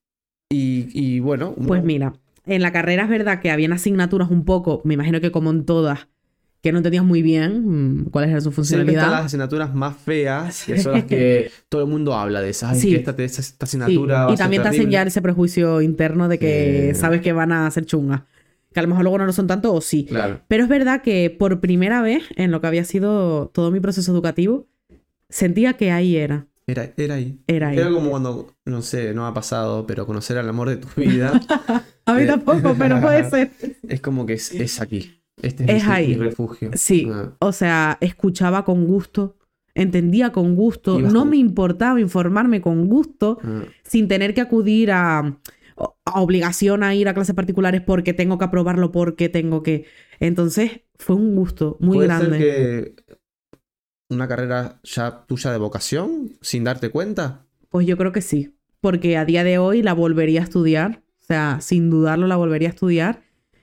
Y bueno, Pues mira, en la carrera es verdad que habían asignaturas un poco, me imagino que como en todas, que no entendías muy bien cuáles eran su siempre funcionalidad. están las asignaturas más feas, que son las que todo el mundo habla de esas. Ay, Sí. que esta Sí, asignatura va a y ser también te hacen terrible. ya ese prejuicio interno de que Sí. sabes que van a ser chungas. Que a lo mejor luego no lo son tanto o sí. Claro. Pero es verdad que por primera vez en lo que había sido todo mi proceso educativo, sentía que ahí era. Era ahí. Era ahí. Era como cuando, no sé, no ha pasado, pero conocer al amor de tu vida A mí tampoco, pero puede ser. es como que es aquí. Este Es mi ahí. refugio. Sí, Ah. o sea, escuchaba con gusto, entendía con gusto, Ibas no con- me importaba informarme con gusto, Ah. sin tener que acudir a obligación a ir a clases particulares porque tengo que aprobarlo, porque tengo que... Entonces, fue un gusto muy ¿Puede grande. ser que una carrera ya tuya de vocación, sin darte cuenta? Pues yo creo que sí, porque a día de hoy la volvería a estudiar, o sea, sin dudarlo la volvería a estudiar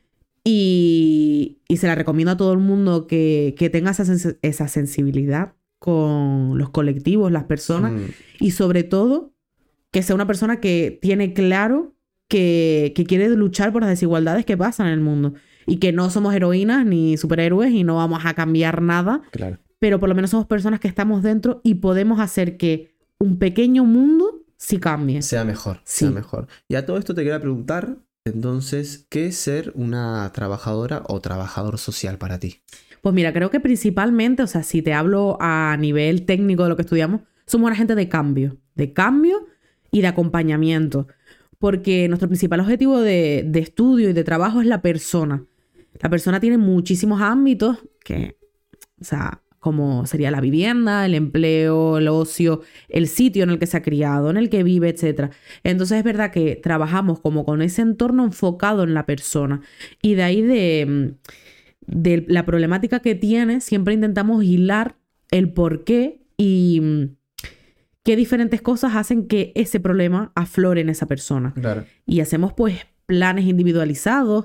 y se la recomiendo a todo el mundo que tenga esa sensibilidad con los colectivos, las personas y sobre todo que sea una persona que tiene claro que quiere luchar por las desigualdades que pasan en el mundo y que no somos heroínas ni superhéroes y no vamos a cambiar nada, Claro. pero por lo menos somos personas que estamos dentro y podemos hacer que un pequeño mundo sí cambie. Sea mejor, Sí. sea mejor. Y a todo esto te quería preguntar, entonces, ¿qué es ser una trabajadora o trabajador social para ti? Pues mira, creo que principalmente, o sea, si te hablo a nivel técnico de lo que estudiamos, somos una gente de cambio y de acompañamiento, porque nuestro principal objetivo de estudio y de trabajo es la persona. La persona tiene muchísimos ámbitos que, o sea, como sería la vivienda, el empleo, el ocio, el sitio en el que se ha criado, en el que vive, etc. Entonces es verdad que trabajamos como con ese entorno enfocado en la persona. Y de ahí de la problemática que tiene, siempre intentamos hilar el por qué y qué diferentes cosas hacen que ese problema aflore en esa persona. Claro. Y hacemos pues planes individualizados,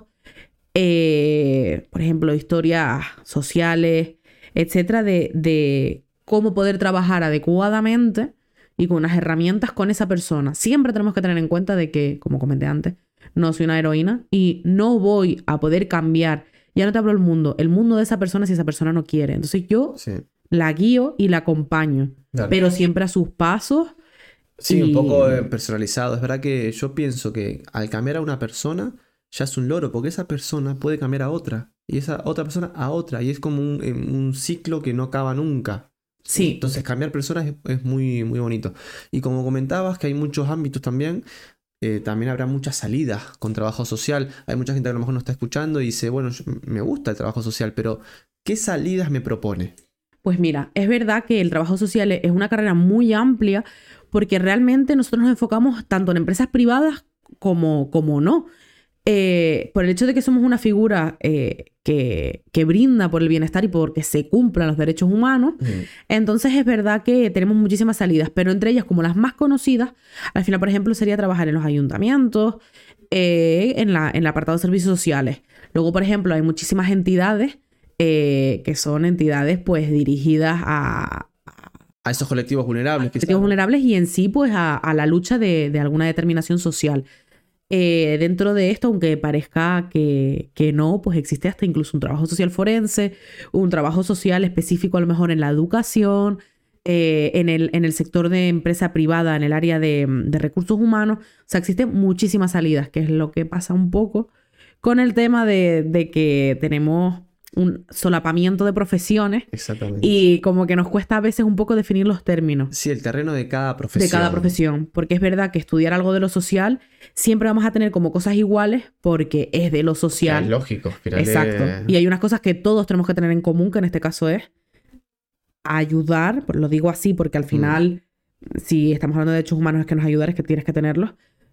por ejemplo, historias sociales, etcétera, de cómo poder trabajar adecuadamente y con unas herramientas con esa persona. Siempre tenemos que tener en cuenta de que, como comenté antes, no soy una heroína y no voy a poder cambiar, ya no te hablo el mundo de esa persona si esa persona no quiere. Entonces yo la guío y la acompaño, pero siempre a sus pasos. Sí, un poco personalizado. Es verdad que yo pienso que al cambiar a una persona ya es un logro, porque esa persona puede cambiar a otra y esa otra persona a otra y es como un ciclo que no acaba nunca. Sí. Entonces cambiar personas es muy, muy bonito. Y como comentabas que hay muchos ámbitos también, también habrá muchas salidas con trabajo social. Hay mucha gente que a lo mejor nos está escuchando y dice, bueno, me gusta el trabajo social, pero ¿qué salidas me propone? Pues mira, es verdad que el trabajo social es una carrera muy amplia porque realmente nosotros nos enfocamos tanto en empresas privadas como no. Por el hecho de que somos una figura que brinda por el bienestar y porque se cumplan los derechos humanos, entonces es verdad que tenemos muchísimas salidas, pero entre ellas, como las más conocidas, al final, por ejemplo, sería trabajar en los ayuntamientos, en el apartado de servicios sociales. Luego, por ejemplo, hay muchísimas entidades que son entidades pues dirigidas a esos colectivos vulnerables. Colectivos vulnerables y en sí pues a la lucha de alguna determinación social. Dentro de esto, aunque parezca que no, pues existe hasta incluso un trabajo social forense, un trabajo social específico a lo mejor en la educación, en el sector de empresa privada, en el área de recursos humanos. O sea, existen muchísimas salidas, que es lo que pasa un poco con el tema de que tenemos un solapamiento de profesiones. Exactamente. Y como que nos cuesta a veces un poco definir los términos. Sí, el terreno de cada profesión. De cada profesión. Porque es verdad que estudiar algo de lo social siempre vamos a tener como cosas iguales porque es de lo social. Es lógico. Exacto. Y hay unas cosas que todos tenemos que tener en común, que en este caso es ayudar. Lo digo así porque al final, si estamos hablando de derechos humanos, es que nos ayudar, es que tienes que tenerlos.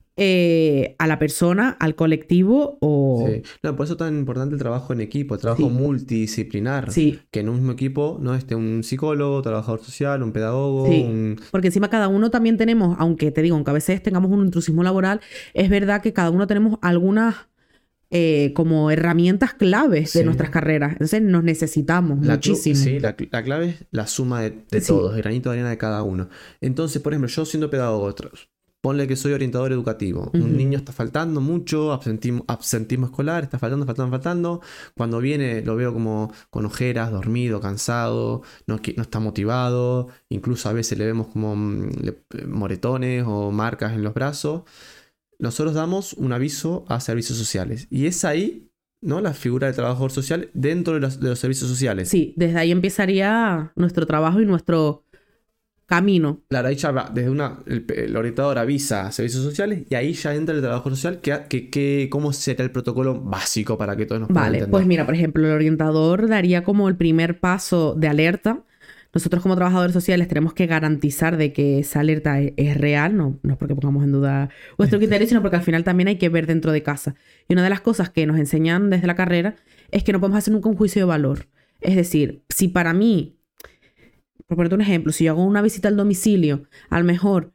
A la persona, al colectivo o... Sí. No, por eso es tan importante el trabajo en equipo, el trabajo multidisciplinar. Sí. Que en un mismo equipo no esté un psicólogo, trabajador social, un pedagogo, Porque encima cada uno también tenemos, aunque a veces tengamos un intrusismo laboral, es verdad que cada uno tenemos algunas como herramientas claves de nuestras carreras. Entonces nos necesitamos muchísimo. Sí, la clave es la suma de todos, el granito de arena de cada uno. Entonces, por ejemplo, yo siendo pedagogo, ponle que soy orientador educativo. Un niño está faltando mucho, absentismo escolar, está faltando. Cuando viene lo veo como con ojeras, dormido, cansado, no está motivado. Incluso a veces le vemos como moretones o marcas en los brazos. Nosotros damos un aviso a servicios sociales. Y es ahí, ¿no?, la figura del trabajador social dentro de los servicios sociales. Sí, desde ahí empezaría nuestro trabajo y nuestro camino. Claro, ahí ya va, desde el orientador avisa a servicios sociales y ahí ya entra el trabajo social, ¿cómo será el protocolo básico para que todos nos puedan entender? Pues mira, por ejemplo, el orientador daría como el primer paso de alerta. Nosotros como trabajadores sociales tenemos que garantizar de que esa alerta es real, no es porque pongamos en duda vuestro criterio, sino porque al final también hay que ver dentro de casa. Y una de las cosas que nos enseñan desde la carrera es que no podemos hacer nunca un juicio de valor. Es decir, si para mí, por ponerte un ejemplo, si yo hago una visita al domicilio, a lo mejor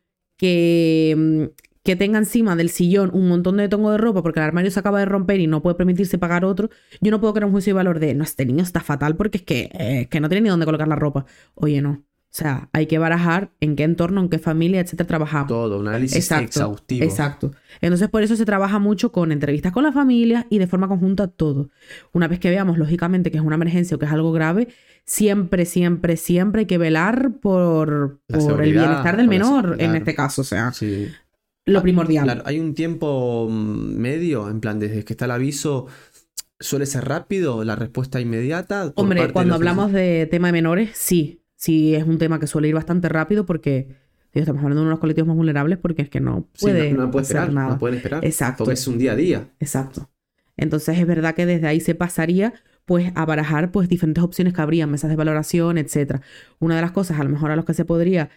que tenga encima del sillón un montón de tongo de ropa porque el armario se acaba de romper y no puede permitirse pagar otro, yo no puedo crear un juicio de valor de, no, este niño está fatal porque es que no tiene ni dónde colocar la ropa. Oye, no. O sea, hay que barajar en qué entorno, en qué familia, etcétera, trabajamos. Todo, un análisis exhaustivo. Exacto. Entonces, por eso se trabaja mucho con entrevistas con la familia y de forma conjunta todo. Una vez que veamos, lógicamente, que es una emergencia o que es algo grave, siempre hay que velar por el bienestar del menor, en este caso. O sea, lo primordial. Claro, hay un tiempo medio, en plan, desde que está el aviso, ¿suele ser rápido la respuesta inmediata? Hombre, cuando hablamos de tema de menores, sí es un tema que suele ir bastante rápido porque estamos hablando de uno de los colectivos más vulnerables porque es que no puede esperar nada. No pueden esperar. Exacto. Porque es un día a día. Exacto. Entonces es verdad que desde ahí se pasaría pues a barajar pues diferentes opciones que habría, mesas de valoración, etcétera. Una de las cosas a lo mejor a los que se podría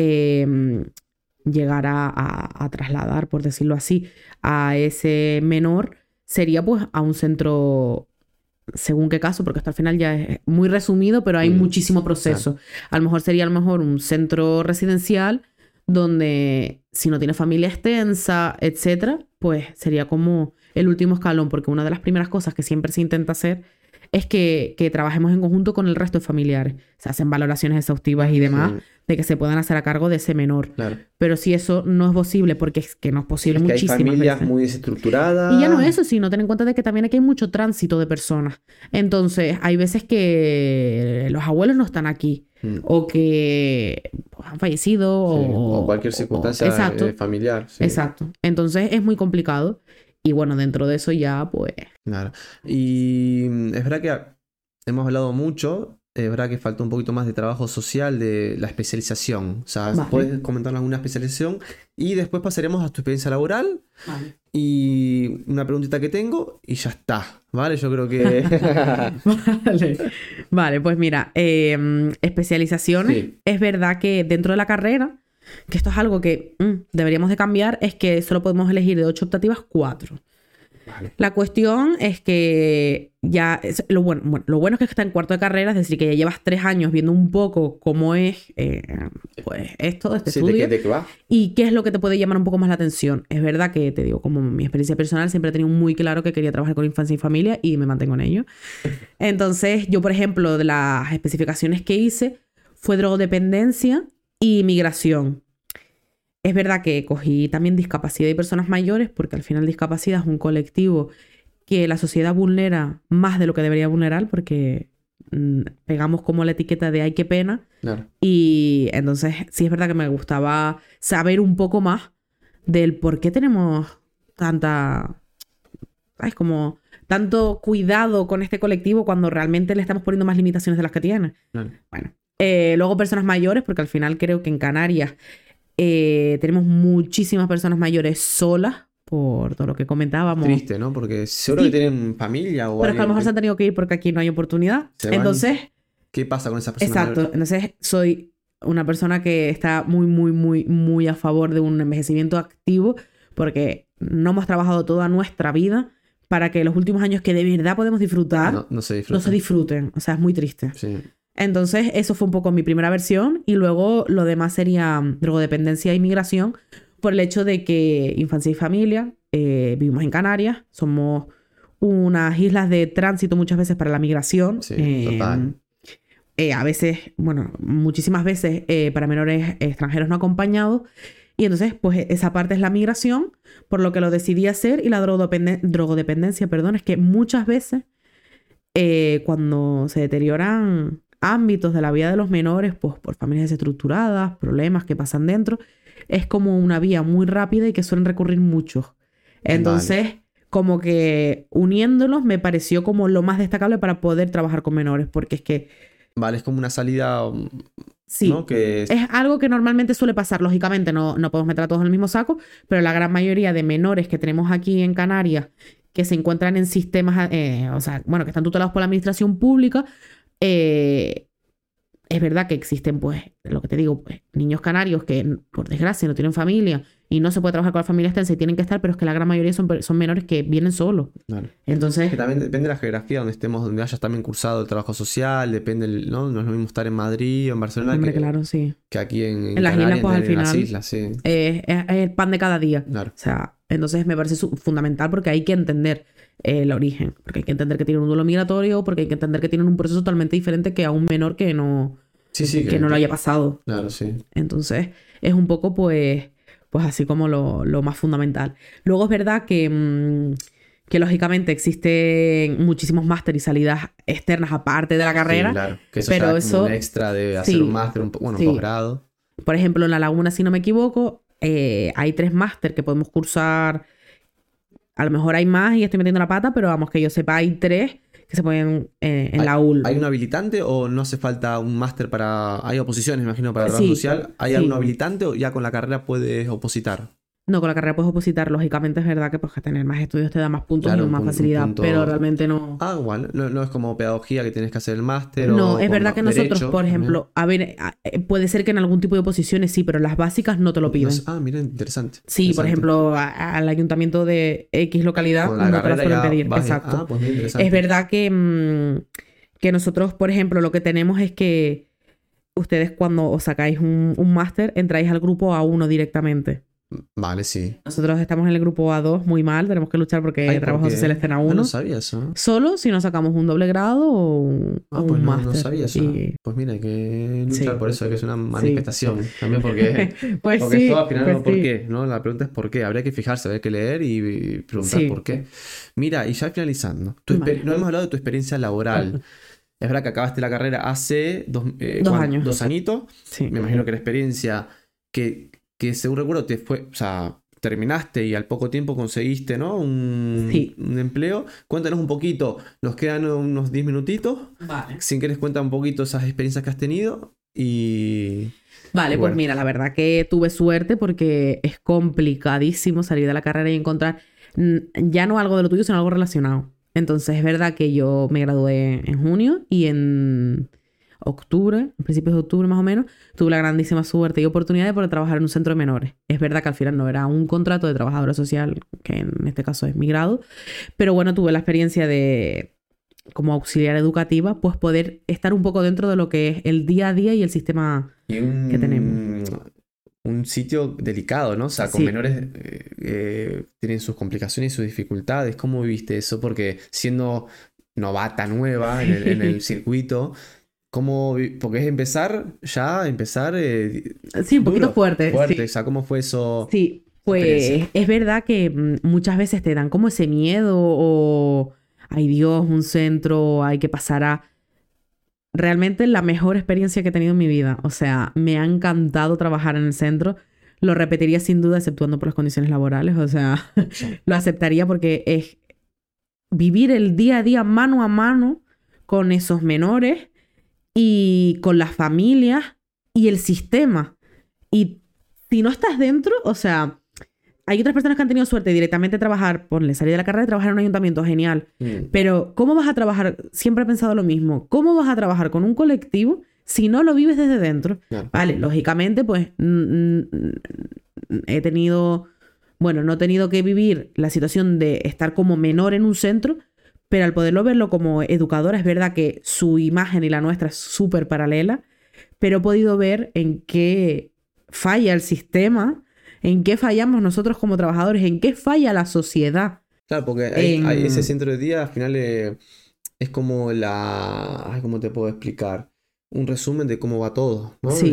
llegar a trasladar, por decirlo así, a ese menor sería pues a un centro, según qué caso, porque esto al final ya es muy resumido, pero hay muchísimo proceso. Claro. A lo mejor sería un centro residencial donde si no tiene familia extensa, etcétera, pues sería como el último escalón, porque una de las primeras cosas que siempre se intenta hacer es que trabajemos en conjunto con el resto de familiares. Se hacen valoraciones exhaustivas y demás de que se puedan hacer a cargo de ese menor. Claro. Pero si eso no es posible, porque es que no es posible Es que hay muchísimas familias veces. muy desestructuradas. Y ya no eso, sino ten en cuenta de que también aquí hay mucho tránsito de personas. Entonces, hay veces que los abuelos no están aquí. O que pues, han fallecido. O cualquier circunstancia exacto, familiar. Sí. Exacto. Entonces, es muy complicado. Y bueno, dentro de eso ya, pues... Claro. Y es verdad que hemos hablado mucho. Es verdad que falta un poquito más de trabajo social, de la especialización. O sea, Vale. puedes comentarnos alguna especialización y después pasaremos a tu experiencia laboral. Vale. Y una preguntita que tengo y ya está, ¿vale? Yo creo que... Vale, pues mira, especializaciones. Sí. Es verdad que dentro de la carrera, que esto es algo que deberíamos de cambiar, es que solo podemos elegir de 8 optativas 4. Vale. La cuestión es que ya... lo bueno es que está en cuarto de carrera, es decir, que ya llevas 3 años viendo un poco cómo es pues esto, este Sí, estudio. ¿de qué va? Y qué es lo que te puede llamar un poco más la atención. Es verdad que, te digo, como mi experiencia personal, siempre he tenido muy claro que quería trabajar con infancia y familia y me mantengo en ello. Entonces, yo, por ejemplo, de las especificaciones que hice, fue drogodependencia y migración. Es verdad que cogí también discapacidad y personas mayores, porque al final discapacidad es un colectivo que la sociedad vulnera más de lo que debería vulnerar, porque pegamos como la etiqueta de ay, qué pena. Claro. Y entonces sí es verdad que me gustaba saber un poco más del por qué tenemos ¿sabes? Como tanto cuidado con este colectivo cuando realmente le estamos poniendo más limitaciones de las que tiene. Claro. Bueno, luego personas mayores, porque al final creo que en Canarias tenemos muchísimas personas mayores solas, por todo lo que comentábamos. Triste, ¿no? Porque seguro que tienen familia o Pero es que a lo mejor se alguien han tenido que ir porque aquí no hay oportunidad. se van. Entonces, ¿Qué pasa con esas personas exacto. mayores? Entonces, soy una persona que está muy, muy, muy, muy a favor de un envejecimiento activo, porque no hemos trabajado toda nuestra vida para que los últimos años que de verdad podemos disfrutar No se disfruta. no se disfruten. O sea, es muy triste. Sí. Entonces, eso fue un poco mi primera versión. Y luego lo demás sería drogodependencia y migración, por el hecho de que infancia y familia, vivimos en Canarias, somos unas islas de tránsito muchas veces para la migración. Sí, total. A veces, bueno, muchísimas veces para menores extranjeros no acompañados. Y entonces, pues esa parte es la migración, por lo que lo decidí hacer. Y la drogodependencia, perdón, es que muchas veces cuando se deterioran ámbitos de la vida de los menores, pues por familias desestructuradas, problemas que pasan dentro, es como una vía muy rápida y que suelen recurrir muchos. Entonces, como que uniéndolos me pareció como lo más destacable para poder trabajar con menores, porque es que... Vale, es como una salida, Sí, ¿no? Que es algo que normalmente suele pasar. Lógicamente no podemos meter a todos en el mismo saco, pero la gran mayoría de menores que tenemos aquí en Canarias que se encuentran en sistemas, o sea, bueno, que están tutelados por la administración pública, es verdad que existen, pues, lo que te digo, pues, niños canarios que, por desgracia, no tienen familia y no se puede trabajar con la familia extensa y tienen que estar, pero es que la gran mayoría son menores que vienen solos. claro. Entonces, Que también depende de la geografía donde estemos, donde hayas también cursado el trabajo social, depende, ¿no? No es lo mismo estar en Madrid o en Barcelona hombre, que, claro, sí. que aquí en En las Canarias, islas, pues, al en las final, islas, sí. Es el pan de cada día. Claro. O sea, entonces me parece fundamental porque hay que entender el origen, porque hay que entender que tienen un duelo migratorio, porque hay que entender que tienen un proceso totalmente diferente que a un menor que no, Sí, que no lo haya pasado. Claro, sí. Entonces, es un poco, pues así como lo más fundamental. Luego es verdad que lógicamente existen muchísimos máster y salidas externas aparte de la carrera. Sí, claro. Que eso pero ya es como eso, un extra de hacer sí, un máster, un sí. posgrado. Por ejemplo, en La Laguna, si no me equivoco, hay 3 máster que podemos cursar. A lo mejor hay más y estoy metiendo la pata, pero vamos, que yo sepa, hay 3 que se pueden en la UL. ¿Hay un habilitante o no hace falta un máster para... Hay oposiciones, imagino, para el trabajo Sí, social? ¿Hay sí. algún habilitante o ya con la carrera puedes opositar? No, con la carrera puedes opositar. Lógicamente es verdad que, pues, que tener más estudios te da más puntos Claro, y más un facilidad, punto... pero realmente no... Ah, igual. No es como pedagogía que tienes que hacer el máster No, o es verdad que nosotros, derecho, por ejemplo, a ver, puede ser que en algún tipo de oposiciones sí, pero las básicas no te lo piden. Mira, interesante. Sí, por Interesante. ejemplo, al ayuntamiento de X localidad Con la no te la carrera suelen ya pedir. vas- Exacto. Ah, pues muy interesante. Es verdad que nosotros, por ejemplo, lo que tenemos es que ustedes cuando os sacáis un máster, entráis al grupo A1 directamente. Vale, sí. Nosotros estamos en el grupo A2 muy mal, tenemos que luchar porque Ay, ¿por trabajo qué? social está en Ah, A1. no sabía eso. Solo si nos sacamos un doble grado o Ah, o pues un no máster. sabía eso. Y... Pues mira, hay que luchar Sí, por eso, que es una sí. manifestación. También porque, Pues porque sí, esto al final pues no por sí. qué, ¿no? La pregunta es por qué. Habría que fijarse, habría que leer y preguntar Sí. por qué. Mira, y ya finalizando, Vale. no hemos hablado de tu experiencia laboral. Es verdad que acabaste la carrera hace 2 años. 2 añitos. Sí. Me imagino que la experiencia que según recuerdo te fue, o sea, terminaste y al poco tiempo conseguiste, ¿no? Sí. Un empleo. Cuéntanos un poquito, nos quedan unos 10 minutitos. Vale. Si quieres cuenta un poquito esas experiencias que has tenido y... Vale, y pues bueno. mira, la verdad que tuve suerte porque es complicadísimo salir de la carrera y encontrar ya no algo de lo tuyo, sino algo relacionado. Entonces es verdad que yo me gradué en junio y en octubre, a principios de octubre más o menos, tuve la grandísima suerte y oportunidad de poder trabajar en un centro de menores. Es verdad que al final no era un contrato de trabajadora social, que en este caso es mi grado, pero bueno, tuve la experiencia de, como auxiliar educativa, pues poder estar un poco dentro de lo que es el día a día y el sistema Y que tenemos. un sitio delicado, ¿no? O sea, con Sí. menores tienen sus complicaciones y sus dificultades. ¿Cómo viviste eso? Porque siendo novata nueva en el circuito, porque es empezar Sí, un poquito duro, fuerte, fuerte. sí. O sea, ¿cómo fue eso? Sí, experiencia? pues es verdad que muchas veces te dan como ese miedo o, ay Dios, un centro, hay que pasar a... Realmente la mejor experiencia que he tenido en mi vida. O sea, me ha encantado trabajar en el centro. Lo repetiría sin duda, exceptuando por las condiciones laborales. O sea, lo aceptaría porque es vivir el día a día mano a mano con esos menores y con las familias y el sistema. Y si no estás dentro, o sea, hay otras personas que han tenido suerte de directamente trabajar, ponle, salir de la carrera y trabajar en un ayuntamiento, genial. Pero, ¿cómo vas a trabajar? Siempre he pensado lo mismo. ¿Cómo vas a trabajar con un colectivo si no lo vives desde dentro? Claro. Vale, lógicamente, pues he tenido, bueno, no he tenido que vivir la situación de estar como menor en un centro, pero al poderlo verlo como educadora, es verdad que su imagen y la nuestra es súper paralela, pero he podido ver en qué falla el sistema, en qué fallamos nosotros como trabajadores, en qué falla la sociedad. Claro, porque ese centro de día al final es como ay, ¿cómo te puedo explicar? Un resumen de cómo va todo, ¿no? Sí.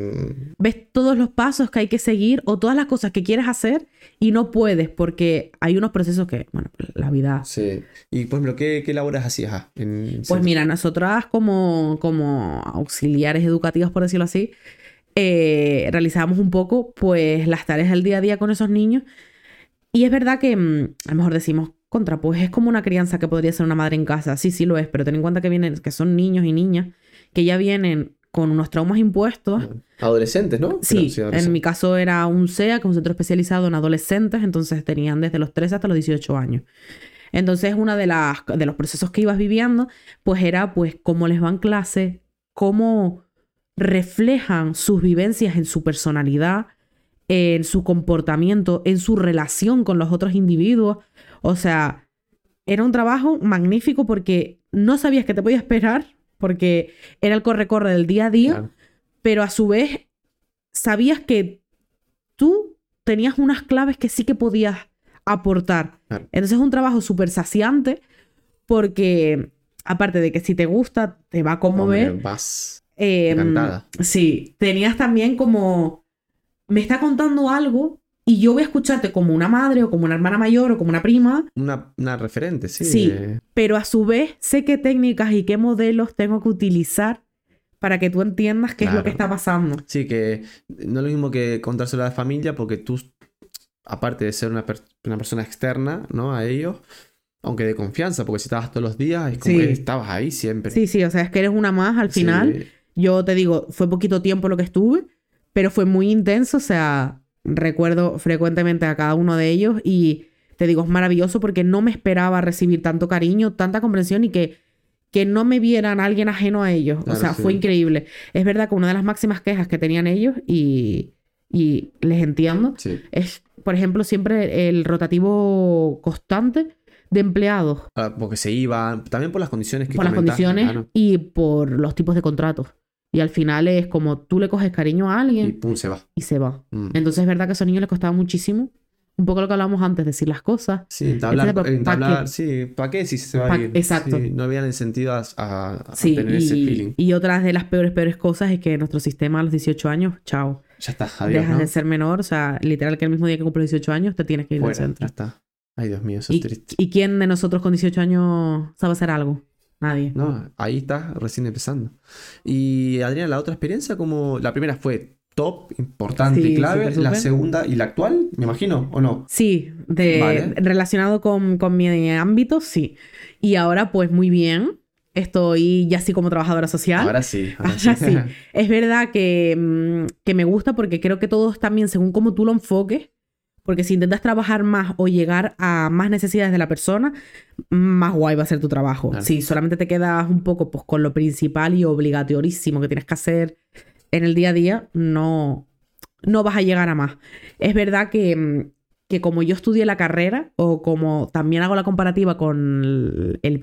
Ves todos los pasos que hay que seguir o todas las cosas que quieres hacer y no puedes porque hay unos procesos que, bueno, la vida... Sí. Y por ejemplo, ¿qué labores hacías en Pues centro? mira, nosotras como auxiliares educativas, por decirlo así, realizábamos un poco pues las tareas del día a día con esos niños. Y es verdad que a lo mejor decimos, contra, pues es como una crianza que podría ser una madre en casa. Sí, sí lo es, pero ten en cuenta que son niños y niñas que ya vienen con unos traumas impuestos. Adolescentes, ¿no? Sí, Pero en mi caso era un SEA, que es un centro especializado en adolescentes, entonces tenían desde los 13 hasta los 18 años. Entonces, uno de los procesos que ibas viviendo, pues era pues cómo les van clase, cómo reflejan sus vivencias en su personalidad, en su comportamiento, en su relación con los otros individuos. O sea, era un trabajo magnífico porque no sabías qué te podía esperar, porque era el corre-corre del día a día, Claro. pero a su vez sabías que tú tenías unas claves que sí que podías aportar. Claro. Entonces es un trabajo súper saciante porque, aparte de que si te gusta, te va a conmover. Hombre, vas encantada. Sí, tenías también como, me está contando algo y yo voy a escucharte como una madre o como una hermana mayor o como una prima. Una referente, sí. Sí, pero a su vez sé qué técnicas y qué modelos tengo que utilizar para que tú entiendas qué es lo que está pasando. Sí, que no es lo mismo que contárselo a la familia porque tú, aparte de ser una persona externa, ¿no? A ellos, aunque de confianza, porque si estabas todos los días, es como Sí. que estabas ahí siempre. Sí, sí, o sea, es que eres una más al final. Sí. Yo te digo, fue poquito tiempo lo que estuve, pero fue muy intenso, o sea, recuerdo frecuentemente a cada uno de ellos y te digo, es maravilloso porque no me esperaba recibir tanto cariño, tanta comprensión y que no me vieran alguien ajeno a ellos. Claro, O sea, sí. fue increíble. Es verdad que una de las máximas quejas que tenían ellos y les entiendo Sí. es, por ejemplo, siempre el rotativo constante de empleados. Porque se iban, también por las condiciones que Por las comentaste, condiciones claro. y por los tipos de contratos. Y al final es como tú le coges cariño a Y alguien pum, se va. y se va. Mm. Entonces es verdad que a esos niños les costaba muchísimo, un poco lo que hablábamos antes, decir las cosas. Sí, entablar, etcétera, pero ¿pa' qué? sí, ¿para qué si se va a ir? Exacto. Sí, no veían el sentido a Sí, tener ese feeling. y otra de las peores cosas es que nuestro sistema a los 18 años, chao, Ya está, adiós, dejas ¿no? de ser menor, o sea, literal que el mismo día que cumples 18 años te tienes que ir del Fuera, ya centro. está. Ay, Dios mío, eso es ¿Y, triste. y quién de nosotros con 18 años sabe hacer algo? Nadie. No, ahí está recién empezando. Y Adriana, la otra experiencia, como la primera fue top, importante y Sí, clave, súper, la súper. segunda y la actual, me imagino, ¿o no? Sí, Vale. relacionado con mi ámbito, sí. Y ahora, pues muy bien, estoy ya así como trabajadora social. Ahora sí, ahora Ahora sí. sí. Es verdad que me gusta porque creo que todo es también según cómo tú lo enfoques. Porque si intentas trabajar más o llegar a más necesidades de la persona, más guay va a ser tu trabajo. Claro. Si solamente te quedas un poco pues, con lo principal y obligatorísimo que tienes que hacer en el día a día, no vas a llegar a más. Es verdad que como yo estudié la carrera, o como también hago la comparativa con la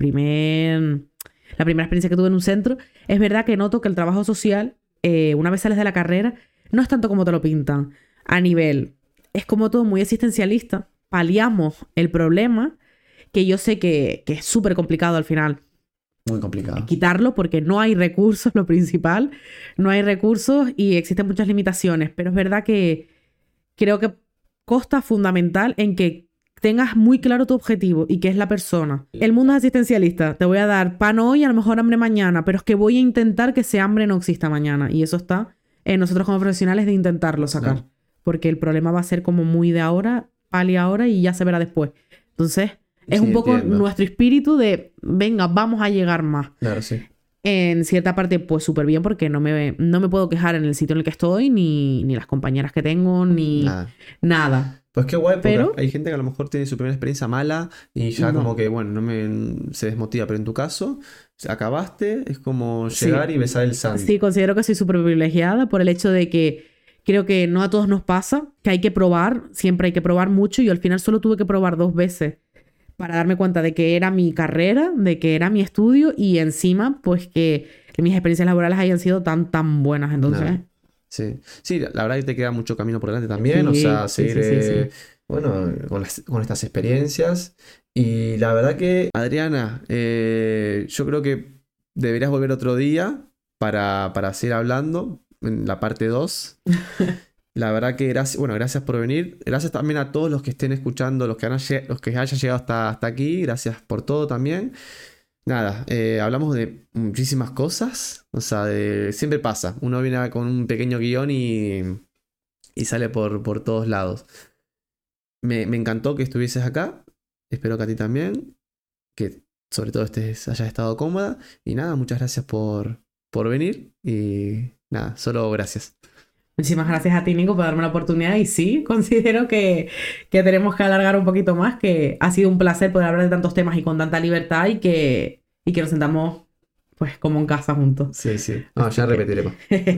primera experiencia que tuve en un centro, es verdad que noto que el trabajo social, una vez sales de la carrera, no es tanto como te lo pintan. A nivel, es como todo muy existencialista. Paliamos el problema, que yo sé que es súper complicado al final Muy complicado. quitarlo porque no hay recursos, lo principal. No hay recursos y existen muchas limitaciones. Pero es verdad que creo que consta fundamental en que tengas muy claro tu objetivo y que es la persona. El mundo es asistencialista. Te voy a dar pan hoy, a lo mejor hambre mañana, pero es que voy a intentar que ese hambre no exista mañana. Y eso está en nosotros como profesionales de intentarlo sacar. Claro. Porque el problema va a ser como muy de ahora, pali ahora y ya se verá después. Entonces, es Sí, un poco entiendo. nuestro espíritu de, venga, vamos a llegar más. Claro, sí. En cierta parte, pues súper bien, porque no me puedo quejar en el sitio en el que estoy, ni las compañeras que tengo, ni nada. Pues qué guay, porque Pero- hay gente que a lo mejor tiene su primera experiencia mala y ya No. como que, bueno, se desmotiva, pero en tu caso, acabaste, es como Sí. llegar y besar el sándwich. Sí, considero que soy súper privilegiada por el hecho de que creo que no a todos nos pasa, que hay que probar, siempre hay que probar mucho, y yo al final solo tuve que probar 2 veces para darme cuenta de que era mi carrera, de que era mi estudio, y encima, pues que mis experiencias laborales hayan sido tan buenas. Entonces, Nada. Sí, sí, la verdad que te queda mucho camino por delante también, o Sí, sea, sí, seguir, sí. bueno, con estas experiencias. Y la verdad que, Adriana, yo creo que deberías volver otro día para seguir hablando en la parte 2. La verdad que gracias por venir. Gracias también a todos los que estén escuchando, los que hayan llegado hasta aquí. Gracias por todo también. Nada, hablamos de muchísimas cosas. O sea, siempre pasa. Uno viene con un pequeño guión y sale por todos lados. Me encantó que estuvieses acá. Espero que a ti también. Que sobre todo hayas estado cómoda. Y nada, muchas gracias por venir. Y nada, solo gracias. Muchísimas gracias a ti, Nico, por darme la oportunidad. Y sí, considero que tenemos que alargar un poquito más, que ha sido un placer poder hablar de tantos temas y con tanta libertad, y que nos sentamos pues como en casa juntos. Sí, sí. No, Así ya que- repetiremos.